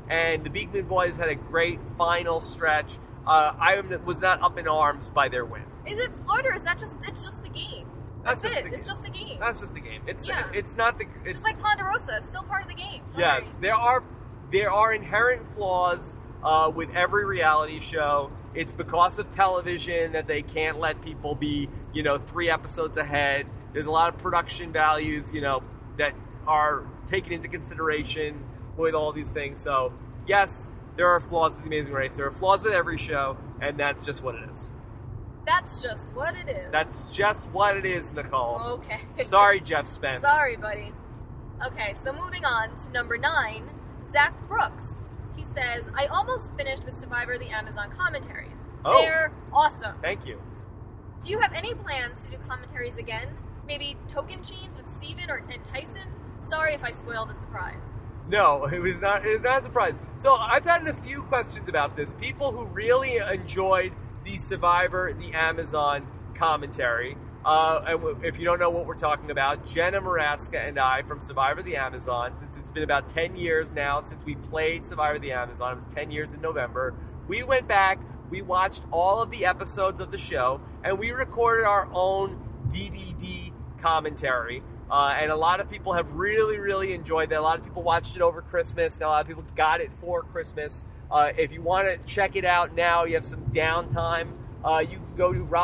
and the Beekman Boys had a great final stretch. I was not up in arms by their win. Is it Florida, or is that it's just the game? That's it. It's just the game. That's just the game. It's not the. It's just like Ponderosa. It's still part of the game. Sorry. Yes, there are inherent flaws with every reality show. It's because of television that they can't let people be, 3 episodes ahead. There's a lot of production values, that are taken into consideration with all these things. So, yes, there are flaws with The Amazing Race. There are flaws with every show, and that's just what it is. That's just what it is. That's just what it is, Nicole. Okay. Sorry, Jeff Spence. Sorry, buddy. Okay, so moving on to number 9, Zach Brooks. He says, I almost finished with Survivor the Amazon commentaries. Oh. They're awesome. Thank you. Do you have any plans to do commentaries again? Maybe Tocantins with Steven and Tyson? Sorry if I spoiled the surprise. No, it was not a surprise. So I've gotten a few questions about this. People who really enjoyed the Survivor the Amazon commentary. And if you don't know what we're talking about, Jenna Maraska and I from Survivor the Amazon, since it's been about 10 years now since we played Survivor the Amazon, it was 10 years in November, we went back, we watched all of the episodes of the show, and we recorded our own DVD commentary. And a lot of people have really, really enjoyed that. A lot of people watched it over Christmas, and a lot of people got it for Christmas. If you want to check it out now, you have some downtime. You can go to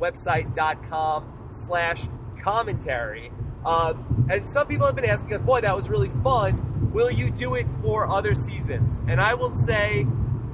robhasawebsite.com/commentary. And some people have been asking us, boy, that was really fun. Will you do it for other seasons? And I will say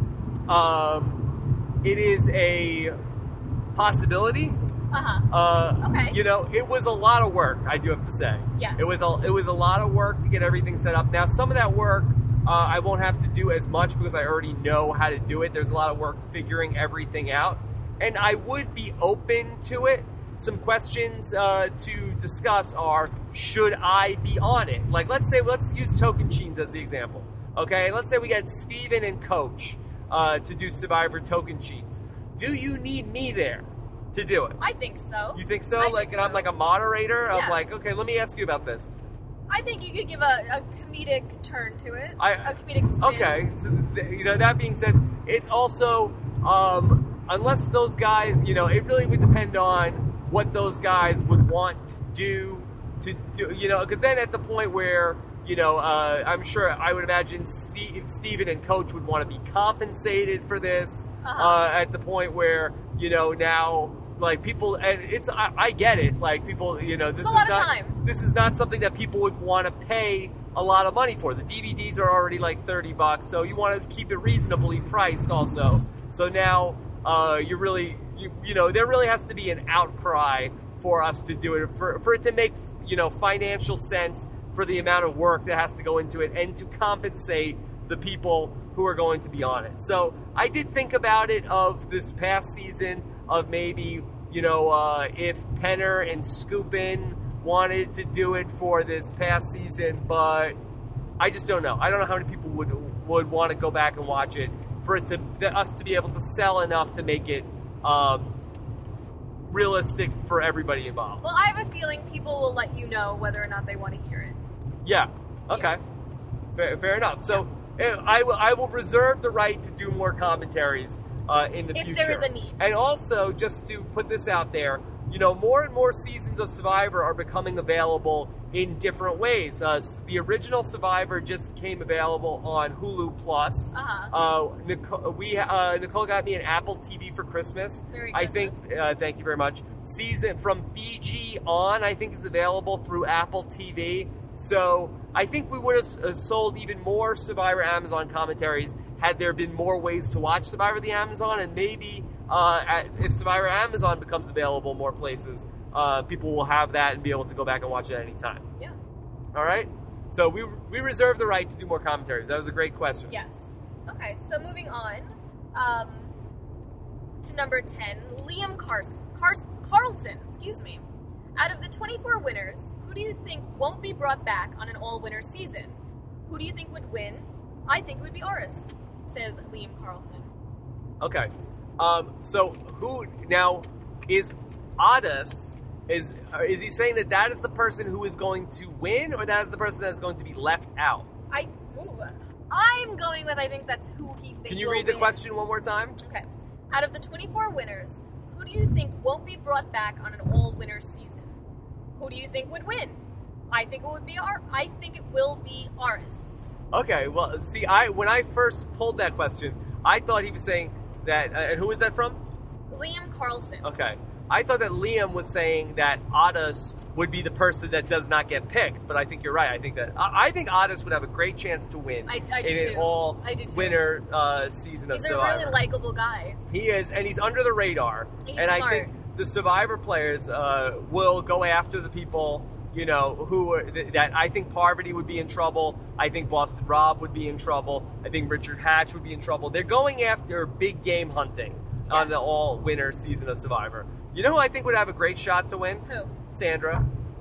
it is a possibility. Okay. It was a lot of work, I do have to say. Yes. It was a lot of work to get everything set up. Now, some of that work I won't have to do as much because I already know how to do it. There's a lot of work figuring everything out. And I would be open to it. Some questions to discuss are, should I be on it? Like, let's use Tocantins as the example. Okay, let's say we got Steven and Coach to do Survivor Tocantins. Do you need me there to do it? I think so. You think so? I And think I'm like a moderator? Yes. I'm like, okay, let me ask you about this. I think you could give a comedic turn to it. A comedic spin. Okay, so that being said, it's also unless those guys, it really would depend on what those guys would want to do, because then at the point where, I'm sure, I would imagine Steven and Coach would want to be compensated for this, at the point where, now, like, people, and I get it, like, people, this is not something that people would want to pay a lot of money for. The DVDs are already like $30, so you want to keep it reasonably priced also. So now, there really has to be an outcry for us to do it, for it to make, financial sense for the amount of work that has to go into it and to compensate the people who are going to be on it. So I did think about it of this past season of maybe, if Penner and Scoopin wanted to do it for this past season, but I just don't know. I don't know how many people would want to go back and watch it for us to be able to sell enough to make it realistic for everybody involved. Well, I have a feeling people will let you know whether or not they want to hear it. Yeah. Okay. Yeah. Fair enough. So I will reserve the right to do more commentaries in the future. If there is a need. And also, just to put this out there, more and more seasons of Survivor are becoming available in different ways. The original Survivor just became available on Hulu Plus. Nicole got me an Apple TV for Christmas. Merry I Christmas. think. Thank you very much. Season from Fiji on, I think, is available through Apple TV. So I think we would have sold even more Survivor Amazon commentaries had there been more ways to watch Survivor the Amazon, and maybe if Survivor Amazon becomes available more places, people will have that and be able to go back and watch it at any time. Yeah. All right? So we reserve the right to do more commentaries. That was a great question. Yes. Okay, so moving on to number 10, Liam Carlson, excuse me. Out of the 24 winners, who do you think won't be brought back on an all-winner season? Who do you think would win? I think it would be Aris, says Liam Carlson. Okay. So who now is Addis? Is he saying that is the person who is going to win, or that is the person that is going to be left out? I'm going with I think that's who he thinks. Can you will read the win. question one more time? Okay. Out of the 24 winners, who do you think won't be brought back on an all-winner season? Who do you think would win? I think it will be Aris. Okay, well, see, when I first pulled that question, I thought he was saying that, and who was that from? Liam Carlson. Okay. I thought that Liam was saying that Otis would be the person that does not get picked, but I think you're right. I think Otis would have a great chance to win I do in too. an all-winner season of He's Survivor. a really likable guy. He is, and he's under the radar. He's and smart. I think the Survivor players will go after the people, that I think Parvati would be in trouble. I think Boston Rob would be in trouble. I think Richard Hatch would be in trouble. They're going after big game hunting on the all-winner season of Survivor. You know who I think would have a great shot to win? Who? Sandra.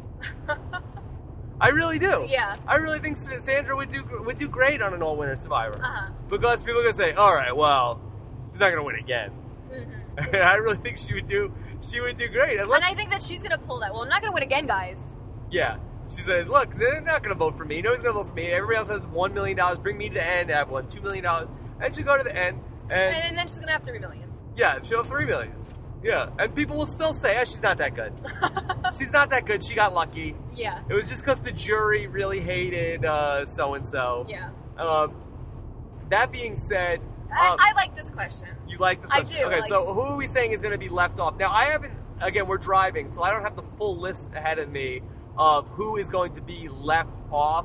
I really do. Yeah. I really think Sandra would do great on an all-winner Survivor. Uh-huh. Because people are going to say, all right, well, she's not going to win again. Mm-hmm. I really think she would do great. And I think that she's going to pull that. Well, I'm not going to win again, guys. Yeah. She said, look, they're not going to vote for me. Nobody's going to vote for me. Everybody else has $1 million. Bring me to the end. I have $2 million. And she'll go to the end. And then she's going to have $3 million. Yeah, she'll have $3 million. Yeah. And people will still say, she's not that good. She's not that good. She got lucky. Yeah. It was just because the jury really hated so-and-so. Yeah. That being said... I like this question. You like this question? I do. Okay, so who are we saying is going to be left off? Now, again, we're driving, so I don't have the full list ahead of me of who is going to be left off.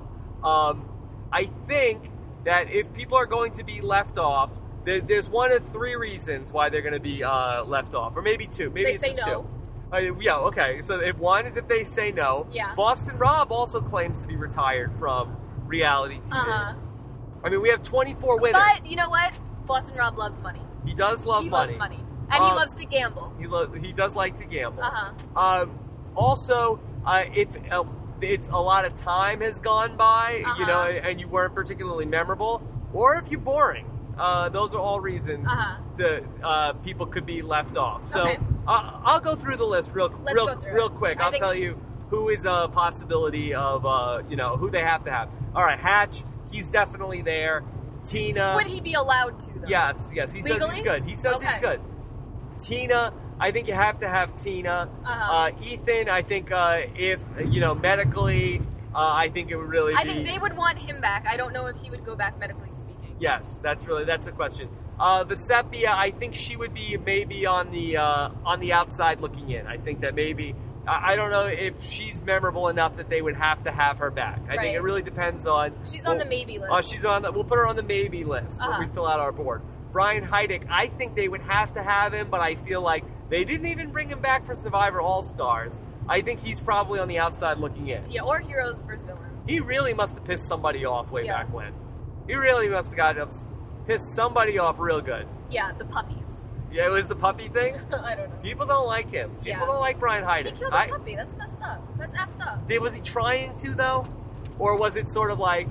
I think that if people are going to be left off, there's one of three reasons why they're going to be left off, or maybe two. Maybe it's just no. two. Yeah, okay. So one is if they say no. Yeah. Boston Rob also claims to be retired from reality TV. Uh-huh. I mean, we have 24 winners. But you know what? Boston Rob loves money. He does love money. He loves money. And he loves to gamble. He does like to gamble. Uh-huh. Also, if it's a lot of time has gone by, Uh-huh. and you weren't particularly memorable, or if you're boring. Those are all reasons to people could be left off. So Okay. I'll go through the list real quick. I'll tell you who is a possibility of who they have to have. All right, Hatch, he's definitely there. Tina, would he be allowed to, though? Yes. He says Legally? he's good. He says he's good. Tina, I think you have to have Tina. Uh-huh. Ethan, I think if medically, I think it would really. I think they would want him back. I don't know if he would go back medically speaking. Yes, that's a question. Vesepia, I think she would be maybe on the outside looking in. I think that maybe I don't know if she's memorable enough that they would have to have her back. I think it really depends on. She's on the maybe list. She's on we'll put her on the maybe list when we fill out our board. Brian Heidick, I think they would have to have him, but I feel like they didn't even bring him back for Survivor All-Stars. I think he's probably on the outside looking in. Yeah, or Heroes vs. Villains. He really must have pissed somebody off way back when. He really must have pissed somebody off real good. Yeah, the puppies. Yeah, it was the puppy thing? I don't know. People don't like him. People don't like Brian Heidick. He killed a puppy. That's messed up. That's effed up. Was he trying to, though? Or was it sort of like,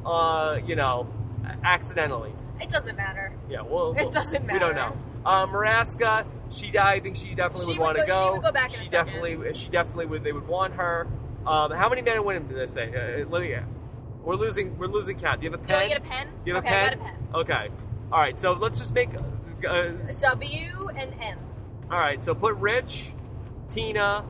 accidentally? It doesn't matter. Yeah, well, it doesn't matter. We don't know. Maraska, I think she definitely would want to go. She would go back in a second. She definitely would. They would want her. How many men and women did they say? We're losing count. Do you have a pen? Do I get a pen? Do you have a pen? I got a pen. Okay. All right. So let's just make W and M. All right. So put Rich, Tina,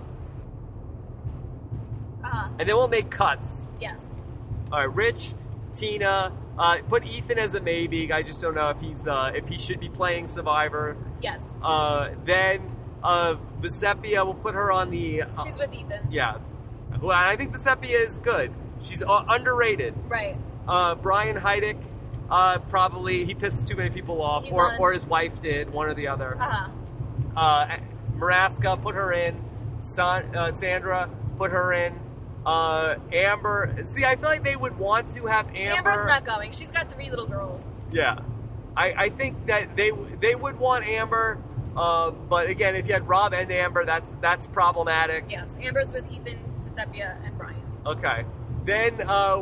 and then we'll make cuts. Yes. All right. Rich, Tina. Put Ethan as a maybe. I just don't know if he should be playing Survivor. Yes. Then Vesepia, we'll put her on the. She's with Ethan. Yeah. Well, I think Vesepia is good. She's underrated. Right. Brian Heidick, probably he pissed too many people off, or his wife did, one or the other. Maraska, put her in. Sandra, put her in. Amber, see, I feel like they would want to have Amber. Amber's not going. She's got 3 little girls. Yeah. I think that they would want Amber, but again, if you had Rob and Amber, that's problematic. Yes, Amber's with Ethan, Vesepia, and Brian. Okay. Then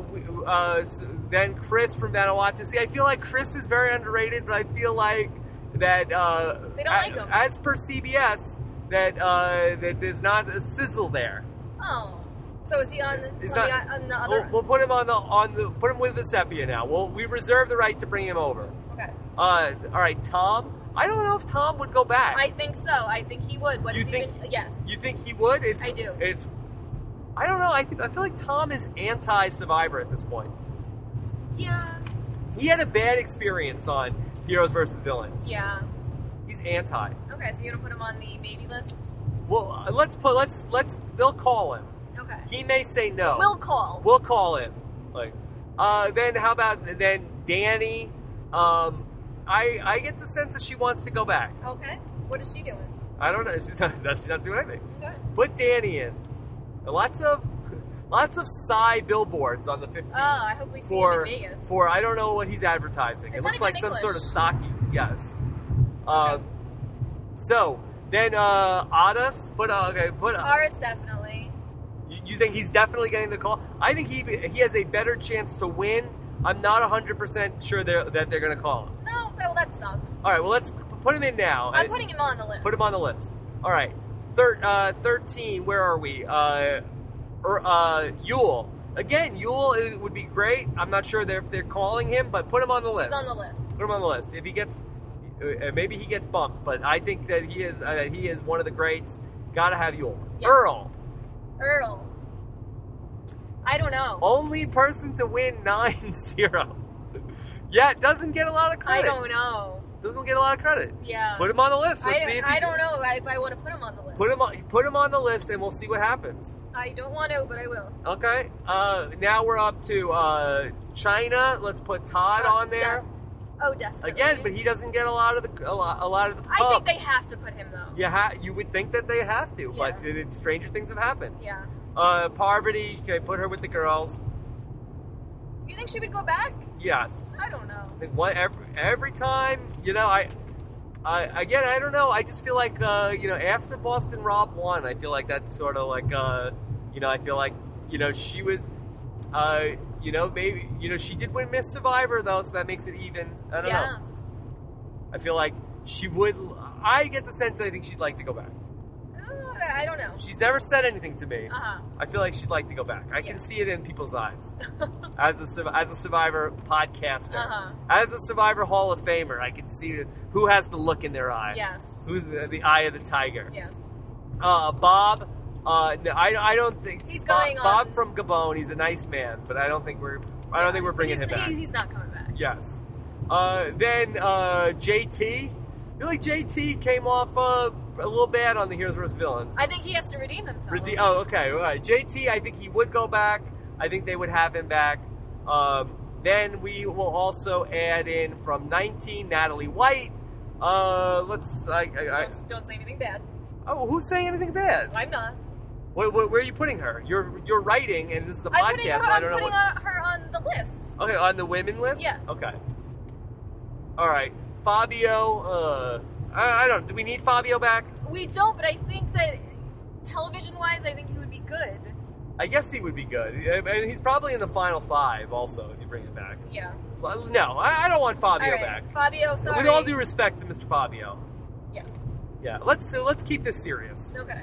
Chris from Vanuatu. See, I feel like Chris is very underrated, but I feel like that they don't like him. As per CBS, that there's not a sizzle there. Oh. So is he on the other? We'll put him put him with Vecepia now. We reserve the right to bring him over. Okay. All right, Tom. I don't know if Tom would go back. I think so. I think he would. Yes. You think he would? I do. I don't know. I feel like Tom is anti-Survivor at this point. Yeah. He had a bad experience on Heroes versus Villains. Yeah. He's anti. Okay, so you gonna put him on the maybe list? Well, they'll call him. Okay. He may say no. We'll call him. Then how about Danny? I get the sense that she wants to go back. Okay. What is she doing? I don't know. She's not doing anything. Okay. Put Danny in. Lots of Psy billboards on the 15th. Oh, I hope we see him in Vegas. I don't know what he's advertising. It looks like some sort of sake. Yes. Okay. So then Addis put Aris definitely. You think he's definitely getting the call? I think he has a better chance to win. I'm not 100% sure that they're going to call him. No, well that sucks. All right, well let's put him in now. I'm putting him on the list. Put him on the list. All right, 13. Where are we? Yule. Again, Yule would be great. I'm not sure if they're calling him, but put him on the list. He's on the list. Put him on the list. If he gets, maybe he gets bumped, but I think that he is one of the greats. Got to have Yule. Yep. Earl. I don't know. Only person to win 9-0. Yeah, doesn't get a lot of credit. I don't know. Doesn't get a lot of credit. Yeah. Put him on the list. Let's see if I don't know if I want to put him on the list. Put him on the list, and we'll see what happens. I don't want to, but I will. Okay. Now we're up to China. Let's put Todd on there. Definitely. Again, but he doesn't get a lot of the I think they have to put him though. You would think that they have to, but stranger things have happened. Yeah. Parvati, okay, put her with the girls. You think she would go back? Yes. I don't know. I think every time, I don't know. I just feel like, after Boston Rob won, I feel like that's sort of like, I feel like, she was, maybe, she did win Miss Survivor though, so that makes it even. I don't know. I feel like she would. I get the sense that I think she'd like to go back. I don't know. She's never said anything to me. Uh-huh. I feel like she'd like to go back. I can see it in people's eyes. As a Survivor podcaster, as a Survivor Hall of Famer, I can see who has the look in their eye. Yes. Who's the eye of the tiger. Yes. Bob. No, I don't think he's going on. Bob from Gabon. He's a nice man, but I don't think we're bringing him back. He's not coming back. Yes. Then JT. I feel like JT came off a little bad on the Heroes vs. Villains. I think he has to redeem himself. Okay. All right. JT, I think he would go back. I think they would have him back. Then we will also add in from 19, Natalie White. Don't say anything bad. Oh, who's saying anything bad? I'm not. Where are you putting her? You're writing, and this is a podcast. I'm putting her on the list. Okay, on the women list? Yes. Okay. All right. Fabio, I don't know. Do we need Fabio back? We don't, but I think that television-wise, I think he would be good. I guess he would be good. And he's probably in the final 5 also, if you bring him back. Yeah. No, I don't want Fabio back. Fabio, sorry. With all due respect to Mr. Fabio. Yeah. Yeah, let's keep this serious. Okay.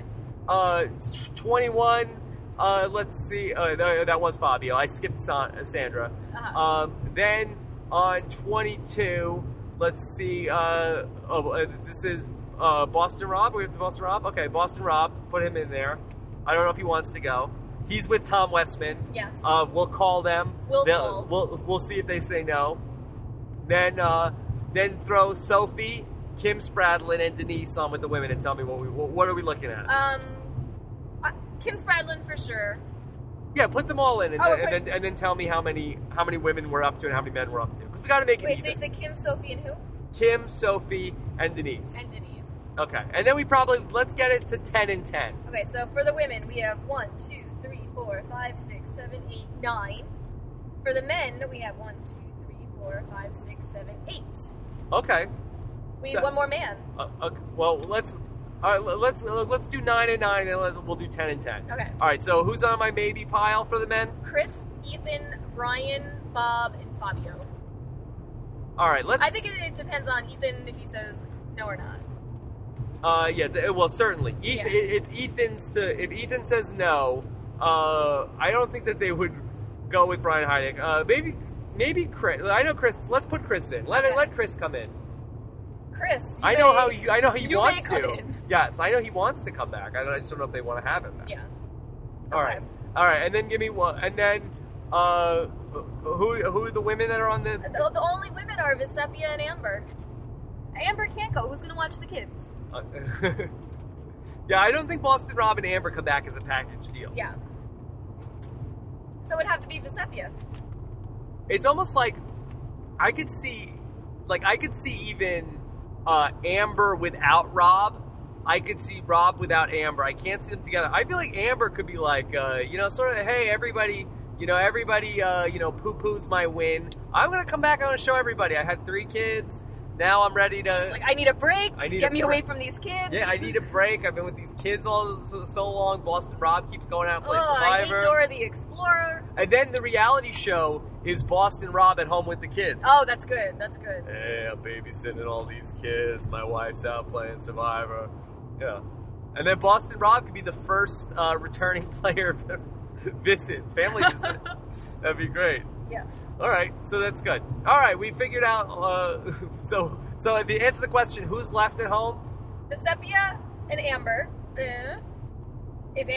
21, let's see. That was Fabio. I skipped Sandra. Uh-huh. Then on 22... Let's see. This is Boston Rob. We have to Boston Rob. Okay, Boston Rob. Put him in there. I don't know if he wants to go. He's with Tom Westman. Yes. We'll call them. We'll see if they say no. Then throw Sophie, Kim Spradlin, and Denise on with the women and tell me what are we looking at? Kim Spradlin for sure. Yeah, put them all in, and then tell me how many women we're up to and how many men we're up to, because we got to make it even. Wait, so you said Kim, Sophie, and who? Kim, Sophie, and Denise. Okay, and then let's get it to 10 and 10. Okay, so for the women we have 1, 2, 3, 4, 5, 6, 7, 8, 9. For the men we have 1, 2, 3, 4, 5, 6, 7, 8. Okay. We need one more man. Well, let's do 9 and 9, and we'll do 10 and 10. Okay. All right. So who's on my maybe pile for the men? Chris, Ethan, Brian, Bob, and Fabio. All right. I think it depends on Ethan if he says no or not. Yeah. Well, certainly. It's Ethan's to. If Ethan says no, I don't think that they would go with Brian Heidick. Maybe Chris. I know Chris. Let's put Chris in. Let Chris come in. Chris, I know he wants come to. in. Yes, I know he wants to come back. I just don't know if they want to have him back. Yeah. All right, and then give me one. And then who are the women that are on the? The only women are Vecepia and Amber. Amber can't go. Who's going to watch the kids? Yeah, I don't think Boston Rob and Amber come back as a package deal. Yeah. So it would have to be Vecepia. It's almost like I could see even Amber without Rob. I could see Rob without Amber. I can't see them together. I feel like Amber could be like, sort of, hey, everybody, poo-poos my win. I'm going to come back. I'm going to show everybody. I had 3 kids. Now I'm ready to... She's like, I need a break. Get me away from these kids. Yeah, I need a break. I've been with these kids so long. Boston Rob keeps going out and playing Survivor. I hate Dora the Explorer. And then the reality show is Boston Rob at home with the kids. Oh, that's good. That's good. Hey, I'm babysitting all these kids. My wife's out playing Survivor. Yeah. And then Boston Rob could be the first returning player family visit. That'd be great. Yeah. All right, so that's good. All right, we figured out. So the answer to the question, who's left at home? Vecepia and Amber. If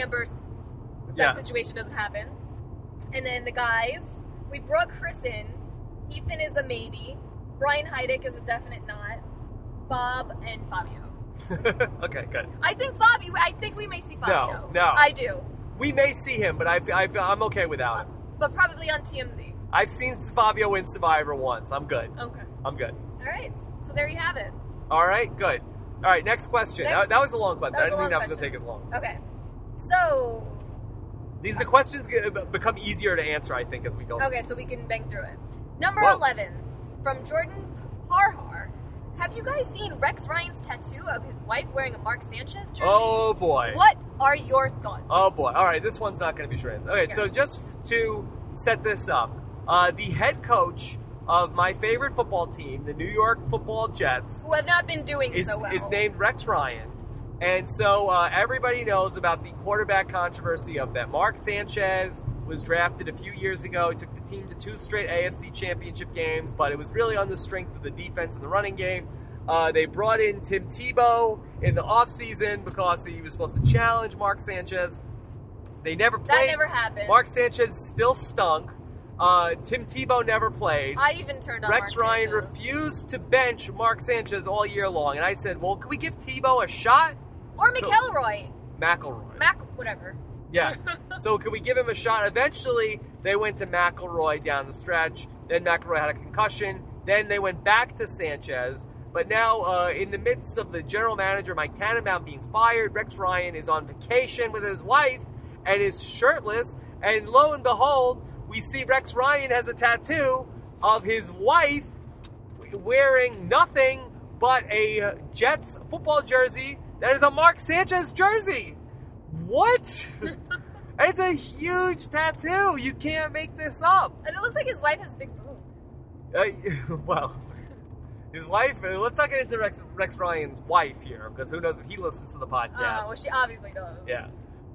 that situation doesn't happen, and then the guys, we brought Chris in. Ethan is a maybe. Brian Heidick is a definite not. Bob and Fabio. Okay, good. I think we may see Fabio. No. I do. We may see him, but I'm okay without him. But probably on TMZ. I've seen Fabio win Survivor once. I'm good. Okay. I'm good. All right. So there you have it. All right, good. All right, next question. That was a long question. I didn't think that was going to take as long. Okay. So... The questions become easier to answer, I think, as we go. Okay, so we can bang through it. Number 11, from Jordan Parhar. Have you guys seen Rex Ryan's tattoo of his wife wearing a Mark Sanchez jersey? Oh, boy. What are your thoughts? Oh, boy. All right, this one's not going to be short. Okay, so just to set this up, the head coach of my favorite football team, the New York Football Jets, who have not been doing so well, is named Rex Ryan. And so everybody knows about the quarterback controversy of that. Mark Sanchez was drafted a few years ago. He took the team to 2 straight AFC championship games, but it was really on the strength of the defense and the running game. They brought in Tim Tebow in the offseason because he was supposed to challenge Mark Sanchez. They never played. That never happened. Mark Sanchez still stunk. Tim Tebow never played. I even turned on Rex Mark Ryan Sanchez. Refused to bench Mark Sanchez all year long. And I said, well, can we give Tebow a shot? Or McElroy. McElroy. Whatever. Yeah. So can we give him a shot? Eventually, they went to McElroy down the stretch. Then McElroy had a concussion. Then they went back to Sanchez. But now, in the midst of the general manager, Mike Tannenbaum, being fired, Rex Ryan is on vacation with his wife and is shirtless. And lo and behold, we see Rex Ryan has a tattoo of his wife wearing nothing but a Jets football jersey that is a Mark Sanchez jersey. What? It's a huge tattoo. You can't make this up. And it looks like his wife has big boobs. Well, his wife, let's not get into Rex Ryan's wife here, because who knows if he listens to the podcast. Oh, well, she obviously does. Yeah.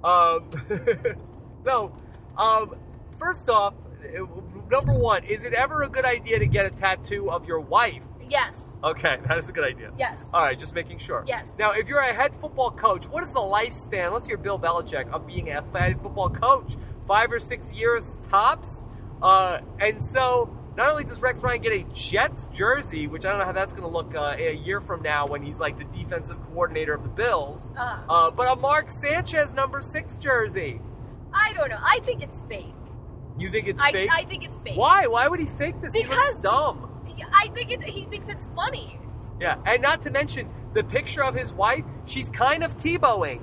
First off, number one, is it ever a good idea to get a tattoo of your wife? Yes. Okay, that is a good idea. Yes. All right, just making sure. Yes. Now, if you're a head football coach, what is the lifespan, unless you're Bill Belichick, of being a head football coach? 5 or 6 years tops? And so, not only does Rex Ryan get a Jets jersey, which I don't know how that's going to look a year from now when he's like the defensive coordinator of the Bills, but a Mark Sanchez number 6 jersey. I don't know. I think it's fake. You think it's fake? I think it's fake. Why? Why would he fake this? Because he looks dumb. I think he thinks it's funny. Yeah, and not to mention the picture of his wife, she's kind of Tebowing.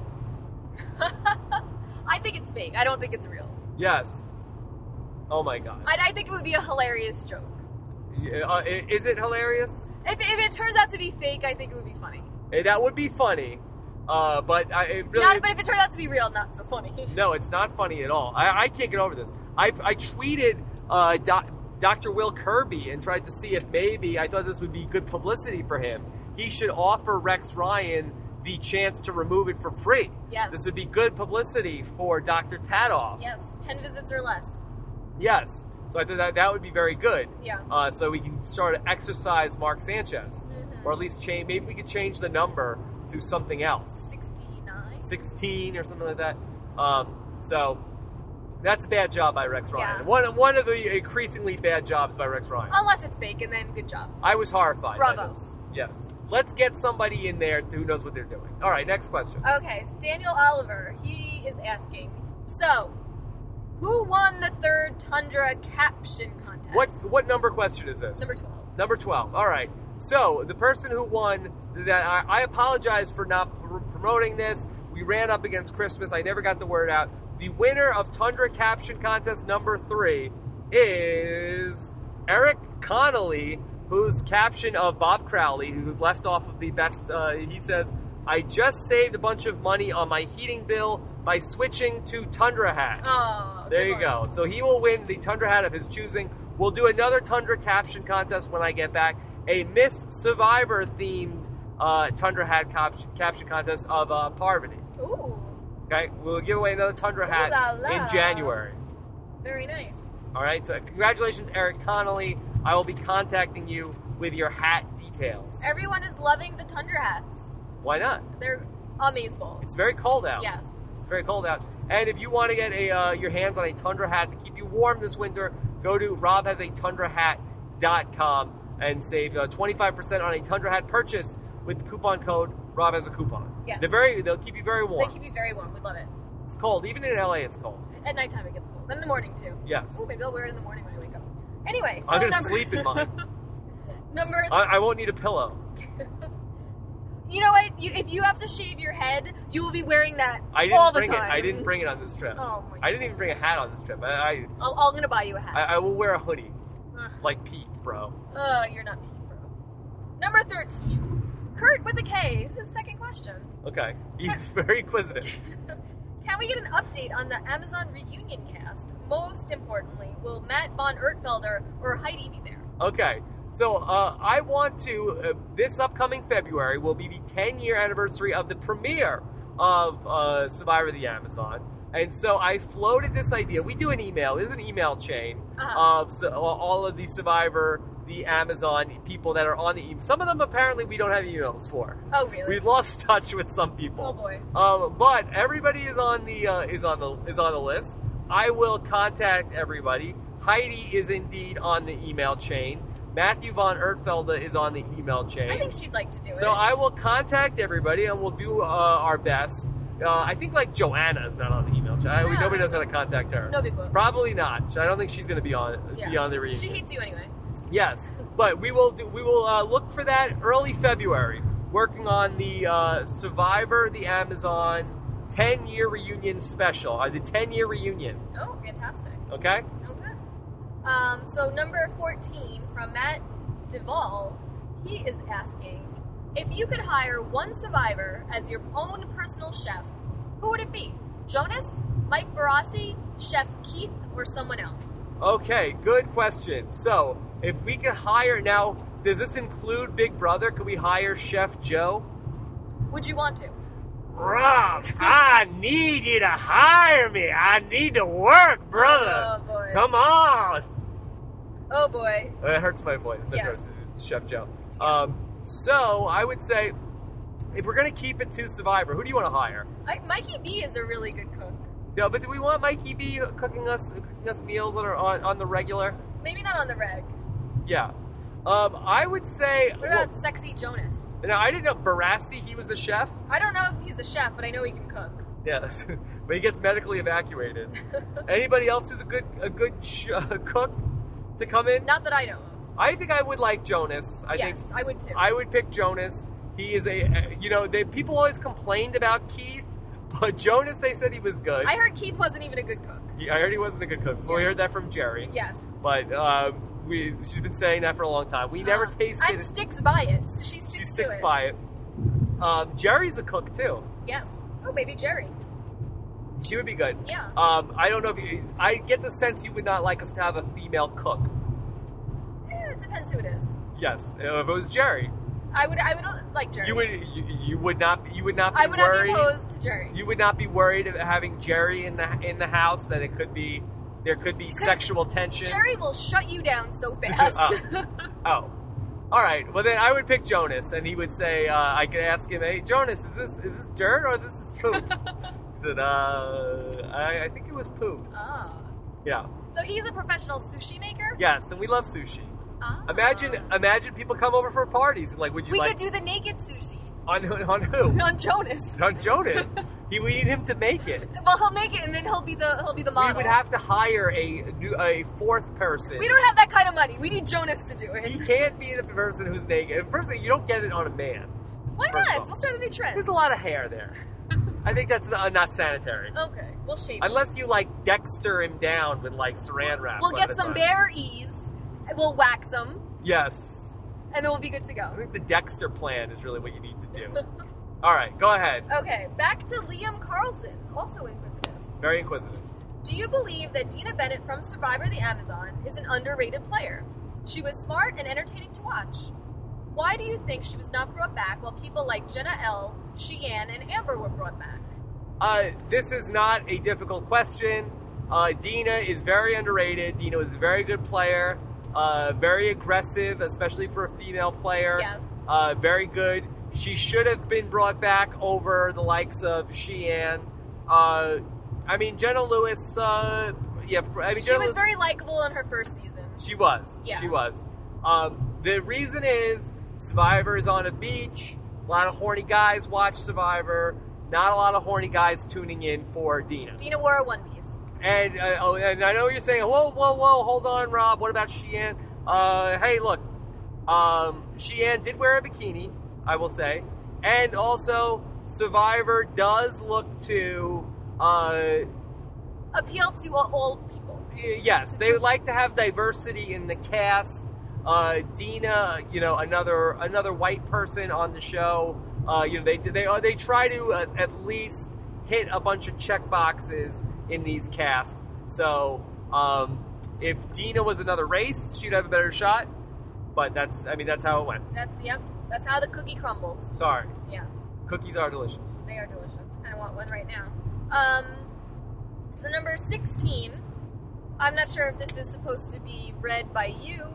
I think it's fake. I don't think it's real. Yes. Oh my God. I think it would be a hilarious joke. Is it hilarious? If it turns out to be fake, I think it would be funny. That would be funny. But it really... But if it turns out to be real, not so funny. No, it's not funny at all. I can't get over this. I tweeted Dr. Will Kirby and tried to see if maybe, I thought this would be good publicity for him, he should offer Rex Ryan the chance to remove it for free. Yes. This would be good publicity for Dr. Tatoff. Yes, 10 visits or less. Yes. So I thought that would be very good. Yeah. So we can start to exercise Mark Sanchez. Or at least change, maybe we could change the number to something else. 69? 16 or something like that. So that's a bad job by Rex Ryan. Yeah. One of the increasingly bad jobs by Rex Ryan. Unless it's fake, and then good job. I was horrified by Bravo. this. Yes. Let's get somebody in there who knows what they're doing. All right, next question. Okay, so Daniel Oliver, he is asking, so, who won the third Tundra caption contest? What number question is this? Number 12. Number 12. All right. So, the person who won, that I apologize for not promoting this. We ran up against Christmas. I never got the word out. The winner of Tundra Caption Contest number 3 is Eric Connolly, whose caption of Bob Crowley, who's left off of the best, he says, I just saved a bunch of money on my heating bill by switching to Tundra hat. Oh, there you go. So he will win the Tundra hat of his choosing. We'll do another Tundra Caption Contest when I get back. A Miss Survivor themed Tundra hat caption contest of Parvati. Ooh. Okay, we'll give away another Tundra hat in January. Very nice. All right, so congratulations, Eric Connolly. I will be contacting you with your hat details. Everyone is loving the Tundra hats. Why not? They're amazing. It's very cold out. Yes. It's very cold out. And if you want to get your hands on a Tundra hat to keep you warm this winter, go to robhasatundrahat.com and save 25% on a Tundra hat purchase with the coupon code Rob has a coupon. Yes. They'll keep you very warm. They keep you very warm. We love it. It's cold. Even in LA, it's cold. At nighttime, it gets cold. And in the morning, too. Yes. Oh, maybe I'll wear it in the morning when I wake up. Anyway, so I'm going to sleep in mine. I won't need a pillow. You know what? If you have to shave your head, you will be wearing that all the time. I didn't bring it on this trip. Oh my God. I didn't even bring a hat on this trip. I'm going to buy you a hat. I will wear a hoodie. Ugh. Like Pete, bro. Oh, you're not Pete, bro. Number 13. Kurt with a K. This is the second question. Okay. He's very inquisitive. Can we get an update on the Amazon reunion cast? Most importantly, will Matt von Ertfelder or Heidi be there? Okay. So, I want to, this upcoming February will be the 10-year anniversary of the premiere of Survivor the Amazon. And so I floated this idea. We do an email. There's an email chain of all of the Survivor, the Amazon people that are on the email. Some of them apparently we don't have emails for. Oh, really? We've lost touch with some people. Oh boy. But everybody is on the list. I will contact everybody. Heidi is indeed on the email chain. Matthew von Ertfelder is on the email chain. I think she'd like to do it. So I will contact everybody and we'll do our best. I think like Joanna is not on the email chain. Nobody knows how to contact her. No big deal. Probably not. I don't think she's going to be on the reunion. She hates you anyway. Yes, but we will look for that early February. Working on the Survivor the Amazon 10-year reunion special. The 10-year reunion. Oh, fantastic. Okay. Okay. So number 14 from Matt Duvall, he is asking, if you could hire one survivor as your own personal chef, who would it be? Jonas, Mike Barassi, Chef Keith, or someone else? Okay, good question. So, if we could hire, now, does this include Big Brother? Could we hire Chef Joe? Would you want to? Rob, I need you to hire me. I need to work, brother. Oh, boy. Come on. Oh, boy. It hurts my voice. Yes. Chef Joe. So, I would say, if we're going to keep it to Survivor, who do you want to hire? Mikey B is a really good cook. No, but do we want Mikey B cooking us meals on the regular? Maybe not on the reg. Yeah. I would say... What about Sexy Jonas? Now, I didn't know Barassi, he was a chef. I don't know if he's a chef, but I know he can cook. Yes, but he gets medically evacuated. Anybody else who's a good cook to come in? Not that I know of. I think I would like Jonas. I would too. I would pick Jonas. He is people always complained about Keith, but Jonas, they said he was good. I heard Keith wasn't even a good cook. I heard he wasn't a good cook. Yeah. We heard that from Jerry. Yes. But she's been saying that for a long time. We never tasted it. And sticks by it. She sticks by it. Jerry's a cook too. Yes. Oh, maybe Jerry. She would be good. Yeah. I don't know if I get the sense you would not like us to have a female cook. It depends who it is. Yes, if it was Jerry. I would like Jerry. You would not be worried. I would not be opposed to Jerry. You would not be worried of having Jerry in the house, that there could be sexual tension. Jerry will shut you down so fast. Oh. All right. Well, then I would pick Jonas, and he would say, I could ask him, "Hey, Jonas, is this dirt or this is poop?" He said, I think it was poop. Oh. Yeah. So he's a professional sushi maker? Yes, and we love sushi. Oh. Imagine people come over for parties. And like, would you we like... could do the naked sushi. On who? On Jonas. On Jonas. We need him to make it. Well, he'll make it, and then he'll be the model. We would have to hire a fourth person. We don't have that kind of money. We need Jonas to do it. He can't be the person who's naked. First thing, you don't get it on a man. Why not? We'll start a new trend. There's a lot of hair there. I think that's not sanitary. Okay, we'll shave Unless you, like, Dexter him down with, like, saran wrap. We'll get some Bare Ease, and we'll wax him. Yes. And then we'll be good to go. I think the Dexter plan is really what you need to do. All right, go ahead. Okay, back to Liam Carlson, also inquisitive. Very inquisitive. Do you believe that Dina Bennett from Survivor the Amazon is an underrated player? She was smart and entertaining to watch. Why do you think she was not brought back while people like Jenna L., Sheehan, and Amber were brought back? This is not a difficult question. Dina is very underrated. Dina was a very good player. Very aggressive, especially for a female player. Yes. Very good. She should have been brought back over the likes of Sheehan. I mean, Jenna Lewis, she was very likable in her first season. She was. Yeah. She was. The reason is Survivor is on a beach. A lot of horny guys watch Survivor. Not a lot of horny guys tuning in for Dina. Dina wore a one piece. And I know you're saying, whoa, hold on, Rob. What about Sheehan? Hey, look. Sheehan did wear a bikini, I will say. And also, Survivor does look to... appeal to all people. Yes, they would like to have diversity in the cast. Dina, another white person on the show. They try to at least hit a bunch of check boxes in these casts. So, if Dina was another race, she'd have a better shot. But that's how it went. That's how the cookie crumbles. Sorry. Yeah. Cookies are delicious. They are delicious. I kind of want one right now. So number 16. I'm not sure if this is supposed to be read by you.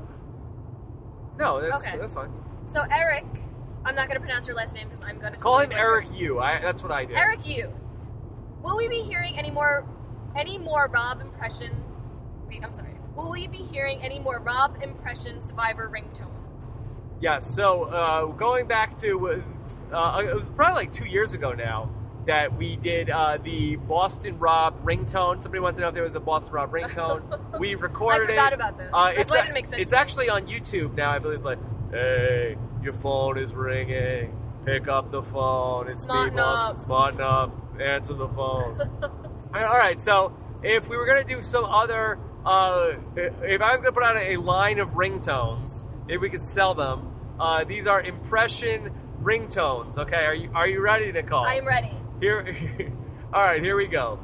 No, that's fine. So Eric, I'm not going to pronounce your last name because I'm going to call him Eric Yu. That's what I do. Eric Yu. Will we be hearing any more Rob impressions? Wait, I'm sorry. Will we be hearing any more Rob impression Survivor ringtones? Yeah. So going back to it was probably like 2 years ago now that we did the Boston Rob ringtone. Somebody wanted to know if there was a Boston Rob ringtone. We recorded it. I forgot about this. That's why it didn't make sense. It's actually on YouTube now. I believe it's like, hey, your phone is ringing. Pick up the phone. It's me, Boston. Smarten up. Answer the phone. All right. So if we were gonna do some other, if I was gonna put out a line of ringtones, maybe we could sell them. These are impression ringtones. Okay. Are you ready, Nicole? I am ready. All right, here we go.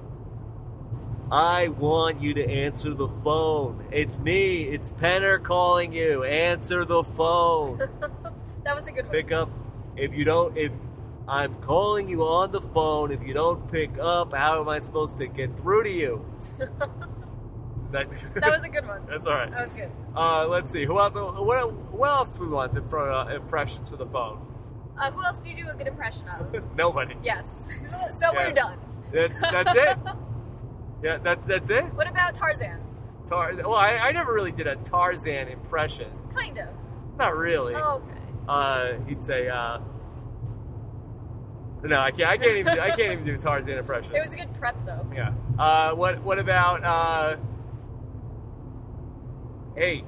I want you to answer the phone. It's me. It's Penner calling you. Answer the phone. That was a good one. Pick up. If I'm calling you on the phone, if you don't pick up, how am I supposed to get through to you? That was a good one. That's all right. That was good. Let's see. Who else? What else do we want for impressions for the phone? Who else do you do a good impression of? Nobody. Yes. So we're done. That's it. Yeah, that's it. What about Tarzan? Tarzan. Well, I never really did a Tarzan impression. Kind of. Not really. Oh, okay. He'd say, no, I can't even do a Tarzan impression. It was a good prep, though. Yeah. What about? Hey,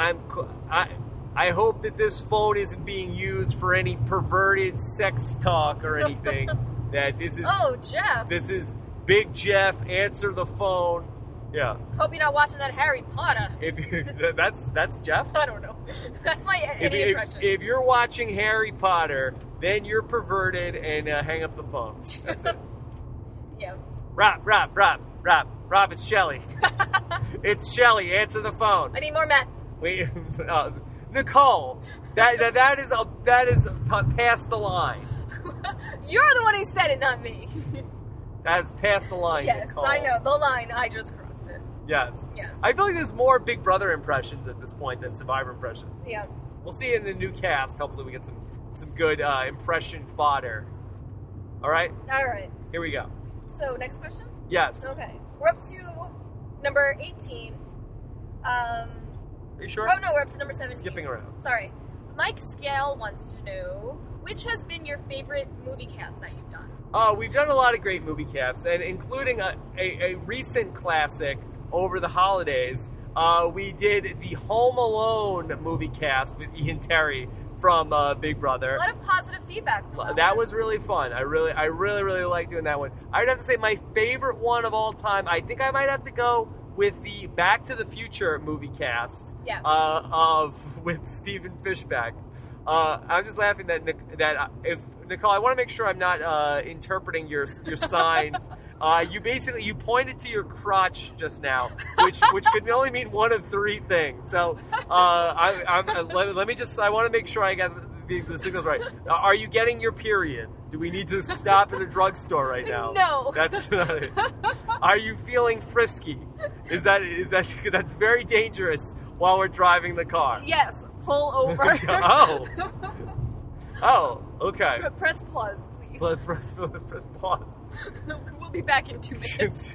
I hope that this phone isn't being used for any perverted sex talk or anything. That this is. Oh, Jeff. This is Big Jeff. Answer the phone. Yeah. Hope you're not watching that Harry Potter. That's Jeff. I don't know. That's my Eddie impression. If you're watching Harry Potter, then you're perverted and hang up the phone. That's it. Yeah. Rob, it's Shelly. It's Shelly. Answer the phone. I need more meth. Nicole, that is past the line. You're the one who said it, not me. That's past the line, Yes, Nicole. I know. The line. I just crossed it. Yes. Yes. I feel like there's more Big Brother impressions at this point than Survivor impressions. Yeah. We'll see in the new cast. Hopefully we get some good impression fodder. All right? All right. Here we go. So, next question? Yes. Okay. We're up to number 18. Are you sure? Oh, no, we're up to number 17. Skipping around. Sorry. Mike Scale wants to know, which has been your favorite movie cast that you've done? We've done a lot of great movie casts, and including a recent classic over the holidays. We did the Home Alone movie cast with Ian Terry from Big Brother. A lot of positive feedback from That was really fun. I really like doing that one. I'd have to say my favorite one of all time, I think I might have to go with the Back to the Future movie cast. Yes. With Stephen Fishbach. I'm just laughing that if Nicole, I want to make sure I'm not interpreting your signs. You pointed to your crotch just now, which could only mean one of three things. So let me just. I want to make sure I got the signals right. Are you getting your period? Do we need to stop at a drugstore right now? No. That's not it. Are you feeling frisky? Is that because that's very dangerous while we're driving the car? Yes. Pull over. Oh, okay. Press pause, please. Press pause. We'll be back in 2 minutes.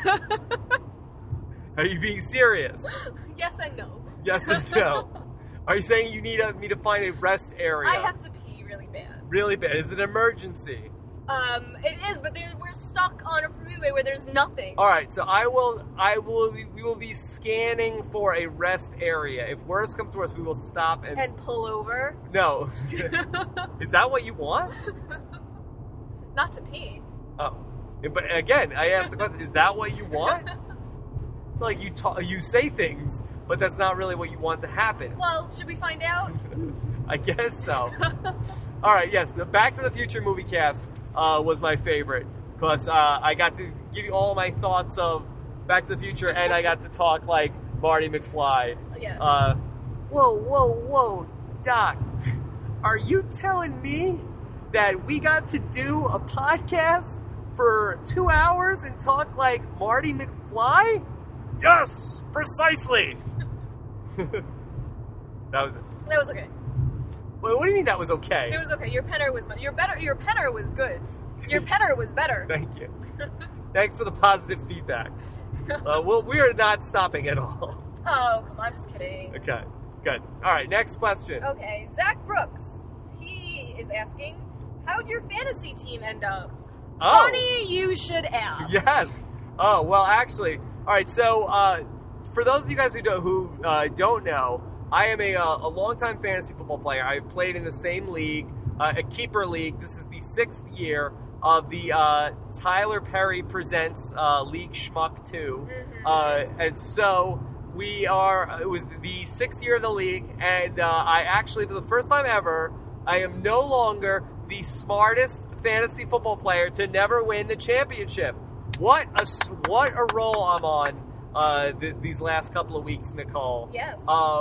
Are you being serious? Yes and no. Yes and no. Are you saying you need me to find a rest area? I have to pee really bad. Really bad? Is it an emergency? It is, but we're stuck on a freeway where there's nothing. All right, so we will be scanning for a rest area. If worst comes to worst, we will stop and pull over. No. Is that what you want? Not to pee. Oh, but again, I asked the question: is that what you want? Like you say things, but that's not really what you want to happen. Well, should we find out? I guess so. All right, yes. The Back to the Future movie cast was my favorite because I got to give you all my thoughts of Back to the Future, and I got to talk like Marty McFly. Yes. Whoa, Doc. Are you telling me that we got to do a podcast for 2 hours and talk like Marty McFly? Yes, precisely. That was it. That was okay. Wait, what do you mean that was okay? It was okay. Your penner was better. Your penner was good. Your penner was better. Thank you. Thanks for the positive feedback. We are not stopping at all. Oh, come on. I'm just kidding. Okay, good. All right, next question. Okay, Zach Brooks. He is asking, how'd your fantasy team end up? Oh. Funny you should ask. Yes. Oh, well, actually, all right, so for those of you guys who don't know, I am a longtime fantasy football player. I've played in the same league, a keeper league. This is the 6th year of the Tyler Perry Presents League Schmuck 2. Mm-hmm. And so it was the 6th year of the league, and I actually, for the first time ever, I am no longer the smartest fantasy football player to never win the championship. What a roll I'm on these last couple of weeks, Nicole. Yes.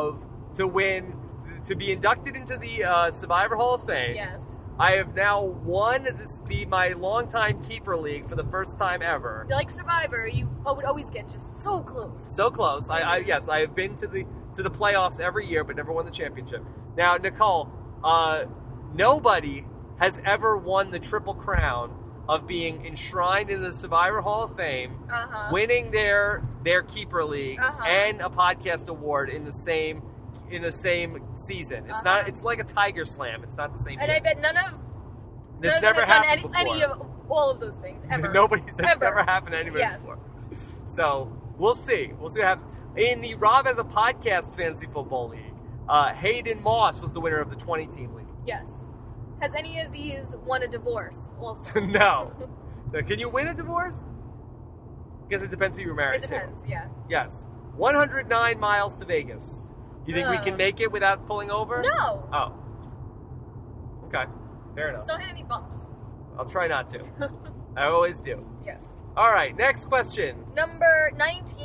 To be inducted into the Survivor Hall of Fame. Yes. I have now won my longtime keeper league for the first time ever. Like Survivor, you would always get just so close. So close. Yes, I have been to the playoffs every year, but never won the championship. Now, Nicole, nobody has ever won the Triple Crown of being enshrined in the Survivor Hall of Fame, winning their keeper league, and a podcast award in the same season. It's not. It's like a Tiger Slam. It's not the same. And year. I bet none of that's them never have happened done before. any of all of those things ever. That's never happened to anybody before. So we'll see. We'll see what happens. In the Rob as a Podcast Fantasy Football League, Hayden Moss was the winner of the 20-team league. Yes. Has any of these won a divorce also? No. Can you win a divorce? I guess it depends who you're married to. It depends, yeah. Yes. 109 miles to Vegas. You think we can make it without pulling over? No. Oh. Okay. Fair enough. Just don't hit any bumps. I'll try not to. I always do. Yes. All right. Next question. Number 19.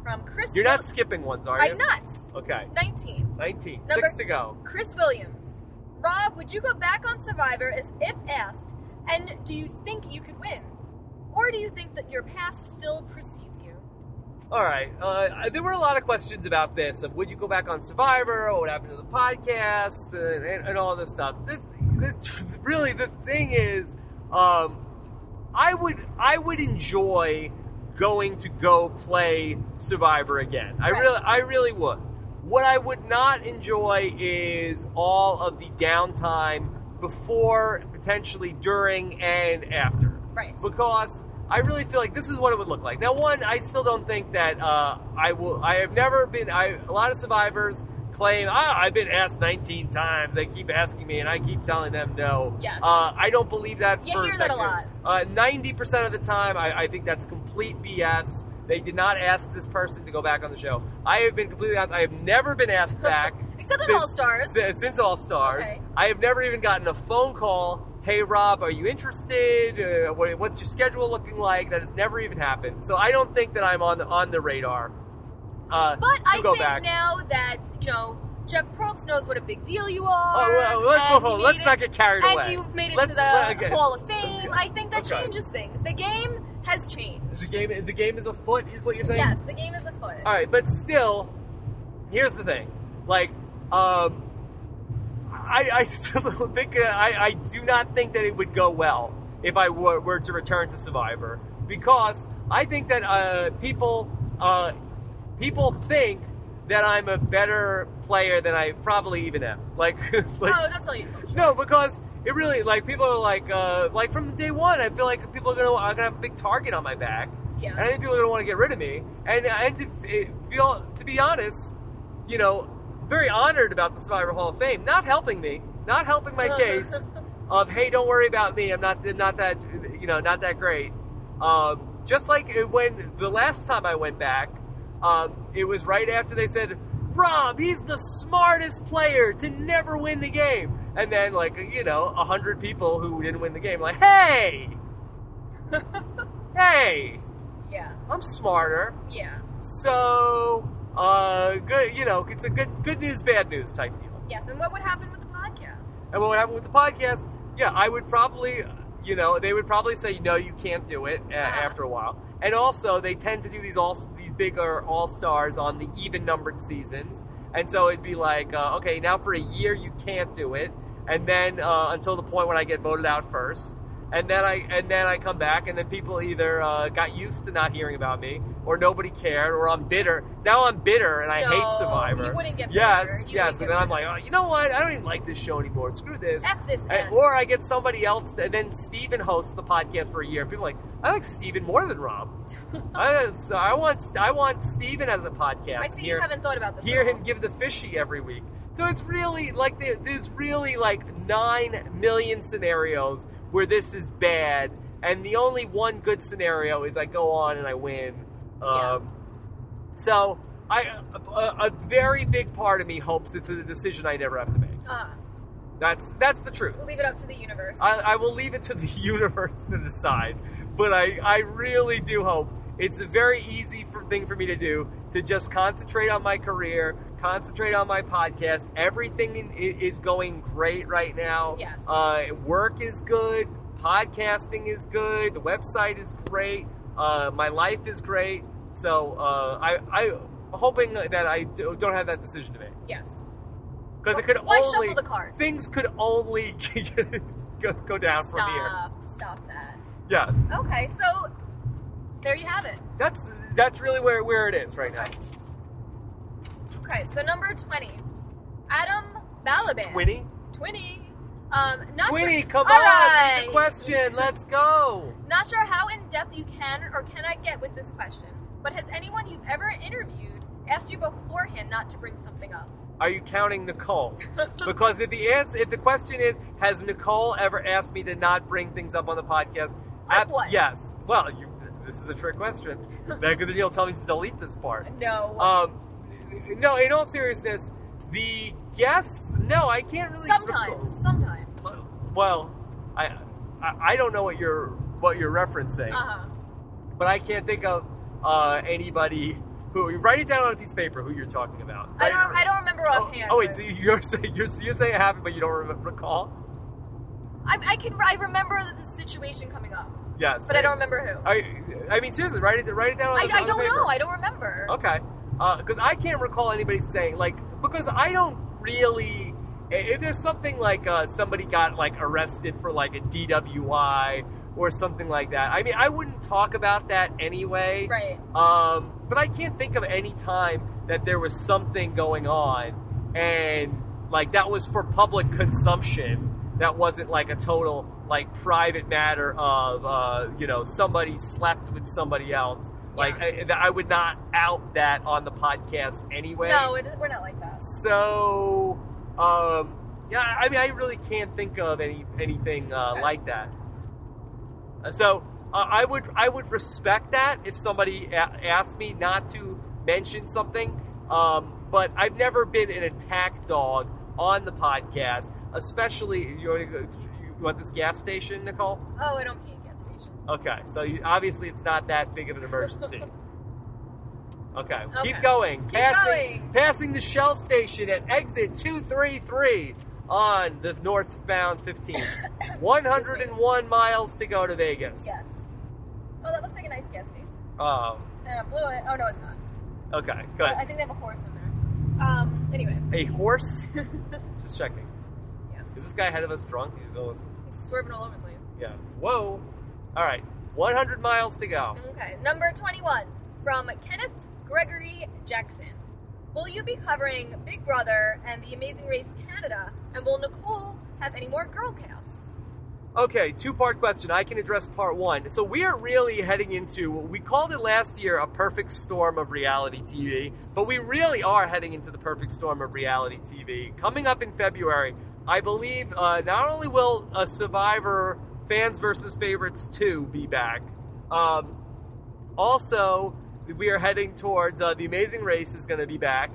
from Chris. You're not skipping ones, are you? I'm not. Okay. 19. 19. Number 6 to go. Chris Williams. Rob, would you go back on Survivor if asked? And do you think you could win? Or do you think that your past still precedes you? All right. There were a lot of questions about this of would you go back on Survivor or what happened to the podcast and all this stuff. Really, the thing is, I would enjoy going to go play Survivor again. I really would. What I would not enjoy is all of the downtime before, potentially during, and after. Right. Because I really feel like this is what it would look like. Now, one, I still don't think that I have never been. A lot of survivors claim, I've been asked 19 times. They keep asking me, and I keep telling them no. Yes. I don't believe that for a second. You hear that a lot. 90% of the time, I think that's complete BS. They did not ask this person to go back on the show. I have been completely honest. I have never been asked back. Except in All-Stars. Since All-Stars. Okay. I have never even gotten a phone call, hey, Rob, are you interested? What's your schedule looking like? That has never even happened. So I don't think that I'm on the radar but I go think back. now that, Jeff Probst knows what a big deal you are. Let's not get carried away. And you made it to the Hall of Fame. I think that changes things. The game has changed. The game is afoot, is what you're saying? Yes, the game is afoot. All right, but still, here's the thing. Like, I still don't think I do not think that it would go well if I were to return to Survivor, because I think that people think that I'm a better player than I probably even am. Like don't sell yourself. No, because it really, people are like from day one, I feel like people are gonna have a big target on my back. Yeah. And I think people are gonna want to get rid of me. And to be honest, very honored about the Survivor Hall of Fame, not helping my case of, hey, don't worry about me, I'm not that great. Just like when the last time I went back, it was right after they said, Rob, he's the smartest player to never win the game. And then, 100 people who didn't win the game, like, hey! Hey! Yeah. I'm smarter. Yeah. So, good, it's a good news, bad news type deal. Yes, and what would happen with the podcast? And what would happen with the podcast? Yeah, I would probably, they would probably say, no, you can't do it after a while. And also, they tend to do these bigger all-stars on the even-numbered seasons. And so it'd be like, okay, now for a year you can't do it. And then until the point when I get voted out first. And then I come back, and then people either got used to not hearing about me, or nobody cared, or I'm bitter. Now I'm bitter, and I hate Survivor. You wouldn't get bitter. Yes. And then I'm like, oh, you know what? I don't even like this show anymore. Screw this. F this. Or I get somebody else, and then Steven hosts the podcast for a year. And people are like, I like Steven more than Rob. So I want Steven as a podcast. I see you haven't thought about this. Hear him give the fishy every week. So it's really there's really 9 million scenarios where this is bad, and the only one good scenario is I go on and I win. So a very big part of me hopes it's a decision I never have to make. That's the truth. We'll leave it up to the universe. I will leave it to the universe to decide, but I really do hope it's a very easy thing for me to do, to just concentrate on my career, concentrate on my podcast. Everything is going great right now. Yes. Work is good. Podcasting is good. The website is great. My life is great. So I'm hoping that I don't have that decision to make. Yes. Because it could shuffle the cards? Things could only go down from here. Stop that. Yes. Okay, so there you have it. That's really where it is right now. Okay, so number 20, Adam Balaban. 20? 20. 20, come All on, right. read the question, let's go. Not sure how in-depth you can or cannot get with this question, but has anyone you've ever interviewed asked you beforehand not to bring something up? Are you counting Nicole? Because if the question is, has Nicole ever asked me to not bring things up on the podcast? What? Yes. Well, this is a trick question. Because then you'll tell me to delete this part. No. No, in all seriousness, the guests, no, I can't really... Sometimes. Well, I don't know what you're referencing. Uh-huh. But I can't think of anybody Who? Write it down on a piece of paper. Who you're talking about? I don't remember offhand. Oh wait, so you're saying it happened, but you don't recall? I remember the situation coming up. Yes, but I don't remember who. I mean, seriously, write it down. On I don't paper. know. I don't remember. Okay, because I can't recall anybody saying because I don't really. If there's something like somebody got arrested for a DWI or something like that, I mean, I wouldn't talk about that anyway. Right. But I can't think of any time that there was something going on and that was for public consumption. That wasn't a total private matter of somebody slept with somebody else. Yeah. I would not out that on the podcast anyway. No, we're not like that. So yeah, I mean, I really can't think of anything like that. So I would respect that if somebody asked me not to mention something. But I've never been an attack dog on the podcast, especially. You want this gas station, Nicole? Oh, I don't pee at gas stations. Okay, so obviously it's not that big of an emergency. Okay, keep going. Passing the Shell station at exit 233 on the northbound 15. 101 miles to go to Vegas. Yes. Oh, that looks like a nice gas station. Oh. Blew it. Oh, no, it's not. Okay, good. I think they have a horse in there. Anyway. A horse? Just checking. Yes. Is this guy ahead of us drunk? He's swerving all over the place. Yeah. Whoa. All right. 100 miles to go. Okay. Number 21 from Kenneth Gregory Jackson. Will you be covering Big Brother and The Amazing Race Canada? And will Nicole have any more girl casts? Okay, two-part question. I can address part one. So we are really heading into, we called it last year a perfect storm of reality TV, but we really are heading into the perfect storm of reality TV. Coming up in February, I believe not only will Survivor Fans vs. Favorites 2 be back, also we are heading towards The Amazing Race is going to be back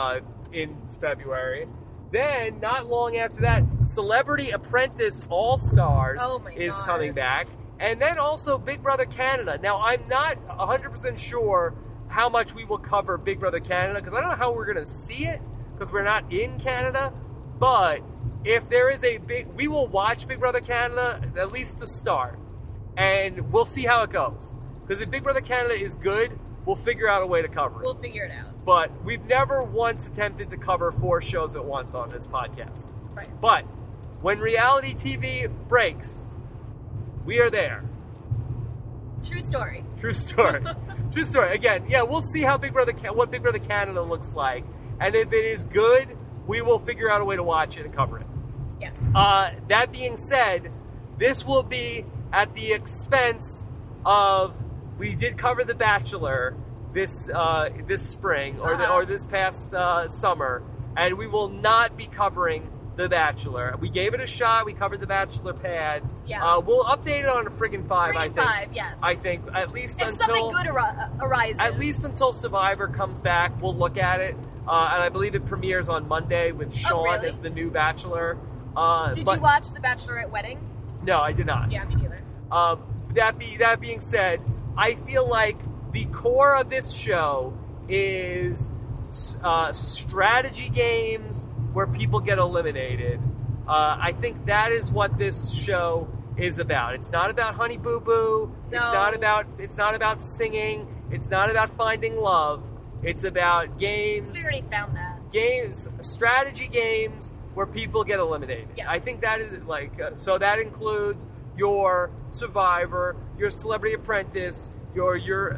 in February. Then, not long after that, Celebrity Apprentice All-Stars is coming back. And then also Big Brother Canada. Now, I'm not 100% sure how much we will cover Big Brother Canada, because I don't know how we're going to see it, because we're not in Canada. But if there is we will watch Big Brother Canada, at least to start. And we'll see how it goes. Because if Big Brother Canada is good, we'll figure out a way to cover it. We'll figure it out. But we've never once attempted to cover 4 shows at once on this podcast. Right. But when reality TV breaks, we are there. True story. True story. True story. Again, yeah, we'll see how what Big Brother Canada looks like. And if it is good, we will figure out a way to watch it and cover it. Yes. That being said, this will be at the expense of, we did cover The Bachelor this spring or this past summer, and we will not be covering The Bachelor. We gave it a shot. We covered The Bachelor pad. Yeah. We'll update it on a friggin' 5. I think. 5, yes. I think at least if something good arises. At least until Survivor comes back, we'll look at it. And I believe it premieres on Monday with Sean as the new Bachelor. Did you watch The Bachelorette Wedding? No, I did not. Yeah, me neither. That being said, I feel like the core of this show is strategy games where people get eliminated. I think that is what this show is about. It's not about Honey Boo Boo. No. It's not about singing. It's not about finding love. It's about games. We already found that. Strategy games where people get eliminated. Yes. I think that is so that includes your Survivor, your Celebrity Apprentice, your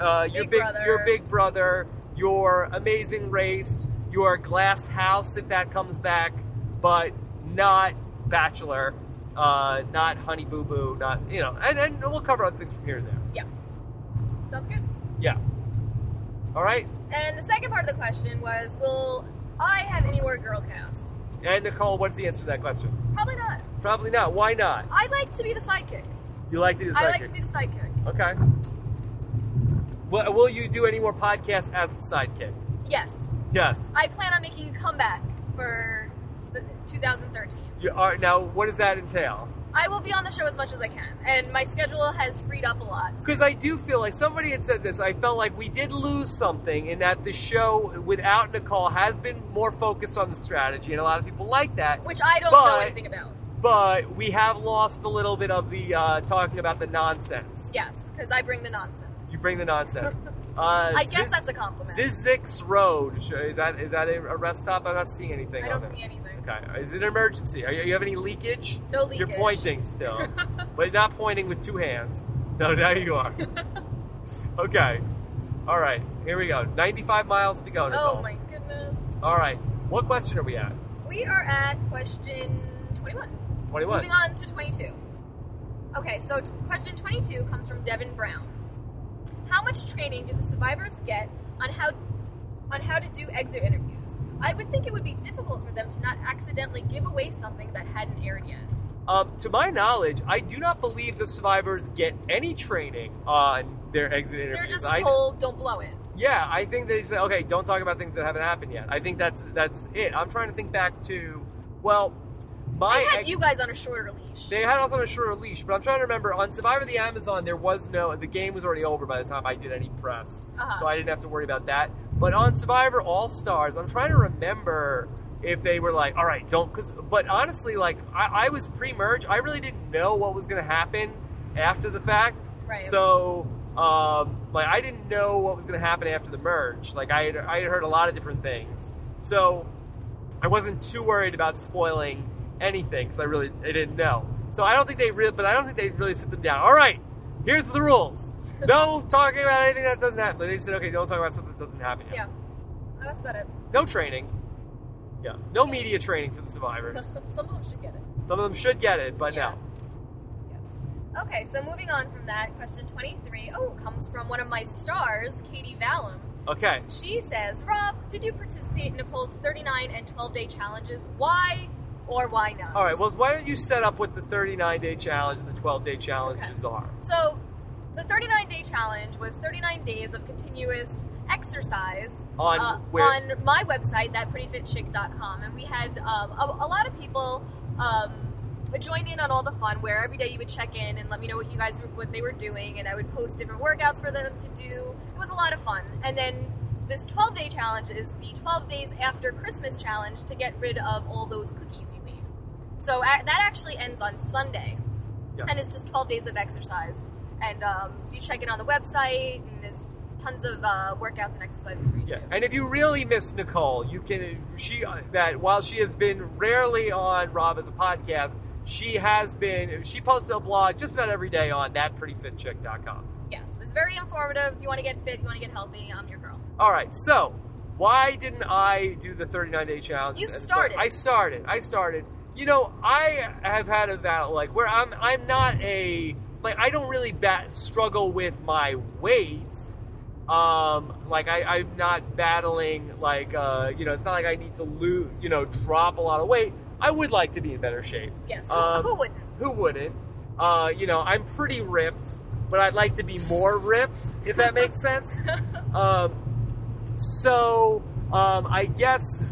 Big Brother, your Amazing Race, your Glass House if that comes back, but not Bachelor, not Honey Boo Boo, not and we'll cover other things from here and there. Yeah, sounds good. Yeah. All right. And the second part of the question was, will I have any more girl casts? And Nicole, what's the answer to that question? Probably not. Probably not. Why not? I like to be the sidekick. You like to be the sidekick? I like to be the sidekick. Okay. Will you do any more podcasts as the sidekick? Yes. Yes. I plan on making a comeback for 2013. You are, now, what does that entail? I will be on the show as much as I can, and my schedule has freed up a lot. Because I do feel like somebody had said this. I felt like we did lose something in that the show without Nicole has been more focused on the strategy, and a lot of people like that. Which I don't know anything about. But we have lost a little bit of the talking about the nonsense. Yes, because I bring the nonsense. You bring the nonsense. I guess that's a compliment. Zizix Road. Is that a rest stop? I'm not seeing anything. I don't see anything. Okay. Is it an emergency? You have any leakage? No leakage. You're pointing still, but not pointing with two hands. No, now you are. Okay. All right. Here we go. 95 miles to go, Nicole. Oh my goodness. All right. What question are we at? We are at question 21. 21. Moving on to 22. Okay, so question 22 comes from Devin Brown. How much training do the survivors get on how to do exit interviews? I would think it would be difficult for them to not accidentally give away something that hadn't aired yet. To my knowledge, I do not believe the survivors get any training on their exit interviews. They're just told, don't blow it. Yeah, I think they say, okay, don't talk about things that haven't happened yet. I think that's it. I'm trying to think back to, well, they had you guys on a shorter leash. They had us on a shorter leash, but I'm trying to remember, on Survivor the Amazon, the game was already over by the time I did any press, so I didn't have to worry about that. But on Survivor All-Stars, I'm trying to remember if they were like, all right, but honestly, like, I was pre-merge, I really didn't know what was going to happen after the fact. Right. So, like, I didn't know what was going to happen after the merge. Like, I had heard a lot of different things. So, I wasn't too worried about spoiling anything because I didn't know. So I don't think they really sit them down. All right, here's the rules. No talking about anything that doesn't happen. They said, okay, don't talk about something that doesn't happen yet. Yeah, that's about it. No training. Yeah, no media training for the survivors. Some of them should get it. Some of them should get it, but no. Yes. Okay, so moving on from that, question 23. Comes from one of my stars, Katie Vallum. Okay. She says, Rob, did you participate in Nicole's 39 and 12-day challenges? Why or why not? All right, well, why don't you set up what the 39-day challenge and the 12-day challenges are? So, the 39-day challenge was 39 days of continuous exercise on my website, thatprettyfitchick.com, and we had a lot of people join in on all the fun, where every day you would check in and let me know what they were doing, and I would post different workouts for them to do. It was a lot of fun. And then this 12-day challenge is the 12 days after Christmas challenge to get rid of all those cookies you made. So that actually ends on Sunday, and it's just 12 days of exercise. And you check in on the website, and there's tons of workouts and exercises for you to do. And if you really miss Nicole, while she has been rarely on Rob as a podcast, she posts a blog just about every day on thatprettyfitchick.com. Yes, it's very informative. If you want to get fit, you want to get healthy, I'm your girl. All right, so why didn't I do the 39-day challenge? You started. I started. You know, I have had a battle, like, where I'm not I don't really struggle with my weight. I'm not battling, it's not like I need to drop a lot of weight. I would like to be in better shape. Yes, who wouldn't? Who wouldn't? I'm pretty ripped, but I'd like to be more ripped, if that makes sense. I guess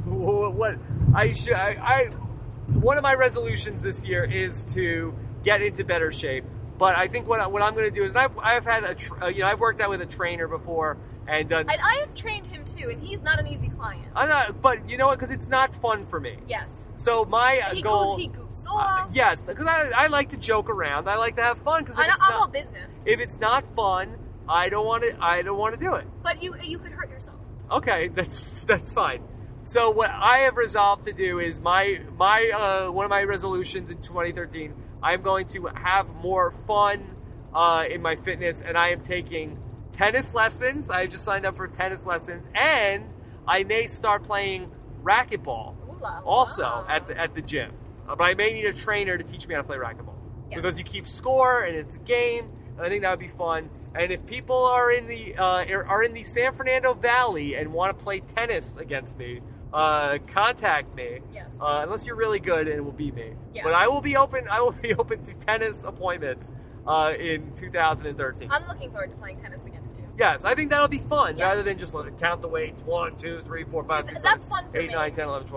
one of my resolutions this year is to get into better shape. But I think what I'm going to do is I've had I've worked out with a trainer before and done. And I have trained him too, and he's not an easy client. I'm not, but you know what? Because it's not fun for me. Yes. So my goal. He goofs off. Yes, because I like to joke around. I like to have fun. Because I'm all business. If it's not fun, I don't want to do it. But you could hurt yourself. Okay, that's fine. So what I have resolved to do is my one of my resolutions in 2013. I'm going to have more fun in my fitness, and I am taking tennis lessons. I just signed up for tennis lessons, and I may start playing racquetball also at the gym. But I may need a trainer to teach me how to play racquetball because you keep score, and it's a game, and I think that would be fun. And if people are in the San Fernando Valley and want to play tennis against me, contact me. Yes. Unless you're really good and will beat me. Yeah. But I will be open to tennis appointments in 2013. I'm looking forward to playing tennis against you. Yes, I think that'll be fun rather than just count the weights. 1, 2, 3, 4, 5, 6, 7, 8, 9, 10, 11, 12.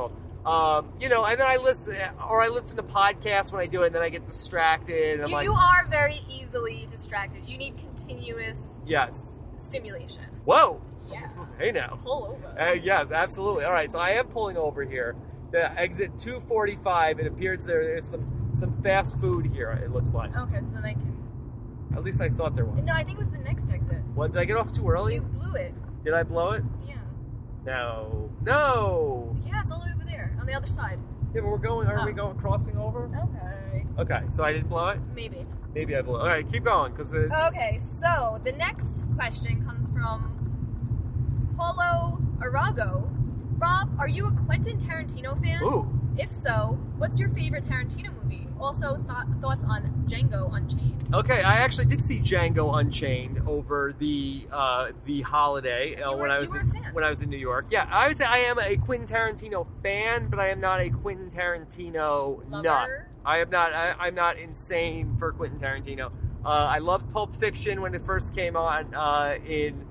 You know, and then I listen to podcasts when I do it, and then I get distracted. And You are very easily distracted. You need continuous stimulation. Whoa. Yeah. Hey now. Pull over. Yes, absolutely. All right, so I am pulling over here. The exit 245. It appears there's some fast food here. It looks like. Okay, so then I can. At least I thought there was. No, I think it was the next exit. What, did I get off too early? You blew it. Did I blow it? Yeah. No. Yeah, it's all the way over there on the other side. Yeah, but are we crossing over? Okay. Okay, so I didn't blow it? Maybe. Maybe I blew it. All right, keep going. Okay, so the next question comes from Paulo Arago. Rob, are you a Quentin Tarantino fan? Ooh. If so, what's your favorite Tarantino movie? Also, thoughts on Django Unchained? Okay, I actually did see Django Unchained over the holiday when I was in New York. Yeah, I would say I am a Quentin Tarantino fan, but I am not a Quentin Tarantino nut. I'm not insane for Quentin Tarantino. I loved Pulp Fiction when it first came on in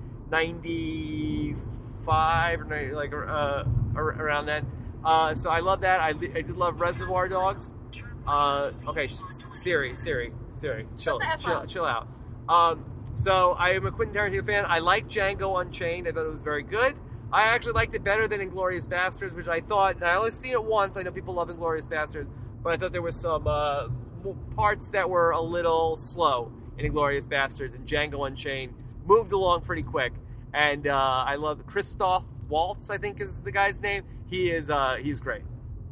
'95 or like around then. So I love that. I did love Reservoir Dogs. Okay, Siri, chill out. So I am a Quentin Tarantino fan. I like Django Unchained. I thought it was very good. I actually liked it better than Inglourious Basterds, which I thought, and I only seen it once. I know people love Inglourious Basterds, but I thought there was some parts that were a little slow in Inglourious Basterds, and Django Unchained moved along pretty quick. And I love Christoph Waltz, I think is the guy's name. He's great.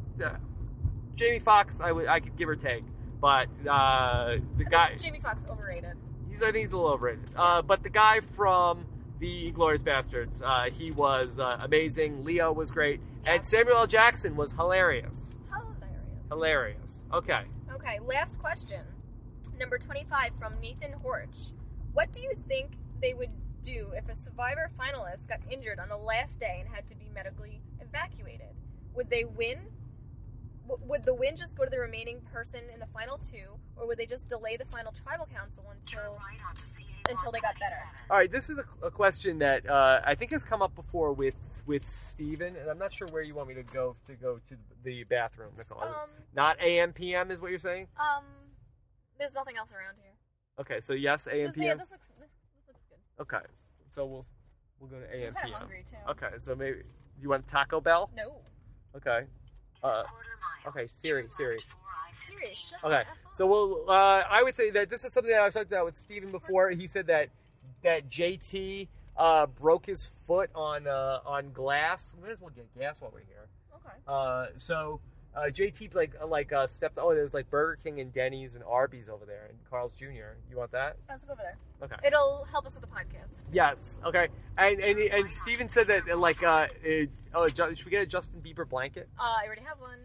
Jamie Foxx, I could give or take, but the guy Jamie Foxx overrated. I think he's a little overrated. But the guy from the Inglourious Basterds, he was amazing. Leo was great, and Samuel L. Jackson was hilarious. Hilarious. Okay. Okay. Last question, number 25 from Nathan Horch. What do you think they would do if a Survivor finalist got injured on the last day and had to be medically evacuated? Would they win? Would the win just go to the remaining person in the final two, or would they just delay the final tribal council until they got better? All right, this is a question that I think has come up before with Steven, and I'm not sure where you want me to go to the bathroom, Nicole. Not AM, PM is what you're saying? There's nothing else around here. Okay, so yes, AM, PM? Yeah, this looks good. Okay, so we'll go to AM, I'm kind PM. of hungry, too. Okay, so maybe, you want Taco Bell? No. Okay. Okay, Siri. Siri, shut Okay, the F up. so I would say that this is something that I've talked about with Steven before. He said that JT broke his foot on glass. We might as well get gas while we're here. Okay. So JT stepped. Oh, there's like Burger King and Denny's and Arby's over there, and Carl's Jr. You want that? Let's go over there. Okay. It'll help us with the podcast. Yes. Okay. And Steven said that should we get a Justin Bieber blanket? I already have one.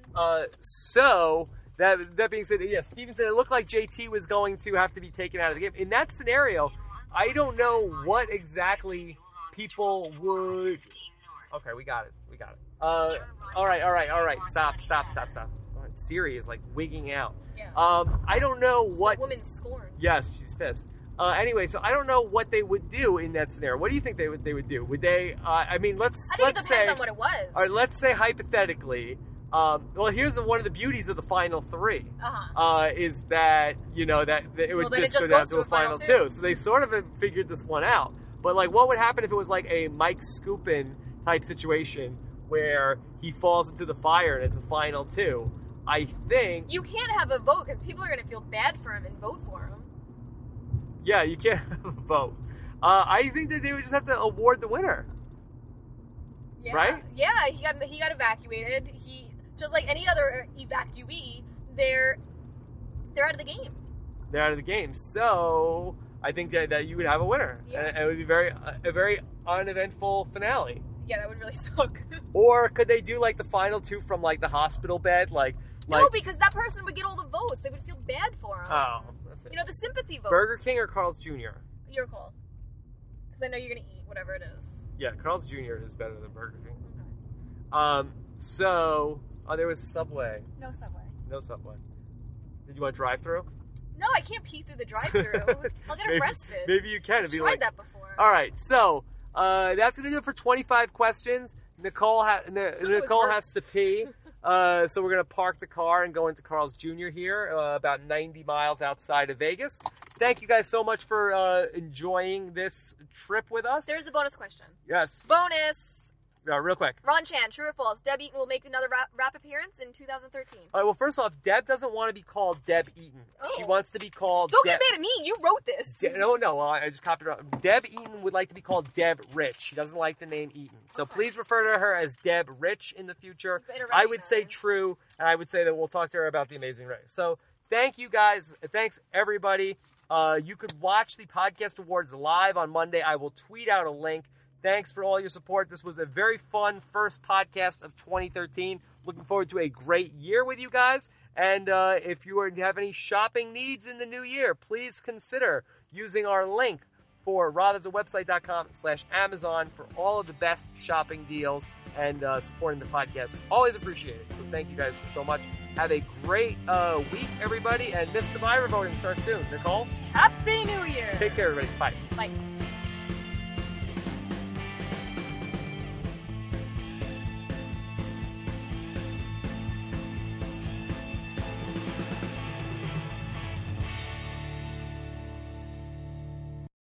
So that being said, yeah, Steven said it looked like JT was going to have to be taken out of the game. In that scenario, I don't know what exactly people would. Okay, we got it. All right. Stop. All right, Siri is like wigging out. Yeah. I don't know what. Woman scorned. Yes, she's pissed. Anyway, so I don't know what they would do in that scenario. What do you think they would do? Would they? I think it depends on what it was. All right, let's say hypothetically. Well, here's one of the beauties of the final three. Is that that it would just go down to a final two. So they sort of figured this one out. But like, what would happen if it was like a Mike Skupin type situation where he falls into the fire and it's a final two? I think you can't have a vote because people are going to feel bad for him and vote for him. Yeah, you can't have a vote. I think that they would just have to award the winner. Yeah. Right? Yeah, he got evacuated. He just like any other evacuee, they're out of the game. They're out of the game. So I think that you would have a winner. Yeah. And it would be a very uneventful finale. Yeah, that would really suck. Or could they do like the final two from like the hospital bed? No, because that person would get all the votes. They would feel bad for him. Oh, that's it. The sympathy votes. Burger King or Carl's Jr.? Your call. Because I know you're going to eat whatever it is. Yeah, Carl's Jr. is better than Burger King. Okay. So, there was Subway. No Subway. No Subway. Did you want to drive through? No, I can't pee through the drive-thru. I'll get arrested. Maybe you can. I've tried that before. All right, so that's going to do it for 25 questions. Nicole has to pee. So we're going to park the car and go into Carl's Jr. here, about 90 miles outside of Vegas. Thank you guys so much for enjoying this trip with us. There's a bonus question. Yes. Bonus! Real quick. Ron Chan, true or false? Deb Eaton will make another rap appearance in 2013. All right, well, first off, Deb doesn't want to be called Deb Eaton. Oh. She wants to be called... Don't get mad at me. You wrote this. No, I just copied it. Deb Eaton would like to be called Deb Rich. She doesn't like the name Eaton. So please refer to her as Deb Rich in the future. I would say true, and I would say that we'll talk to her about The Amazing Race. So thank you guys. Thanks, everybody. You could watch the Podcast Awards live on Monday. I will tweet out a link. Thanks for all your support. This was a very fun first podcast of 2013. Looking forward to a great year with you guys. And if you have any shopping needs in the new year, please consider using our link for rothersawebsite.com/Amazon for all of the best shopping deals and supporting the podcast. We always appreciate it. So thank you guys so much. Have a great week, everybody. And Miss Survivor voting starts soon. Nicole? Happy New Year. Take care, everybody. Bye. Bye.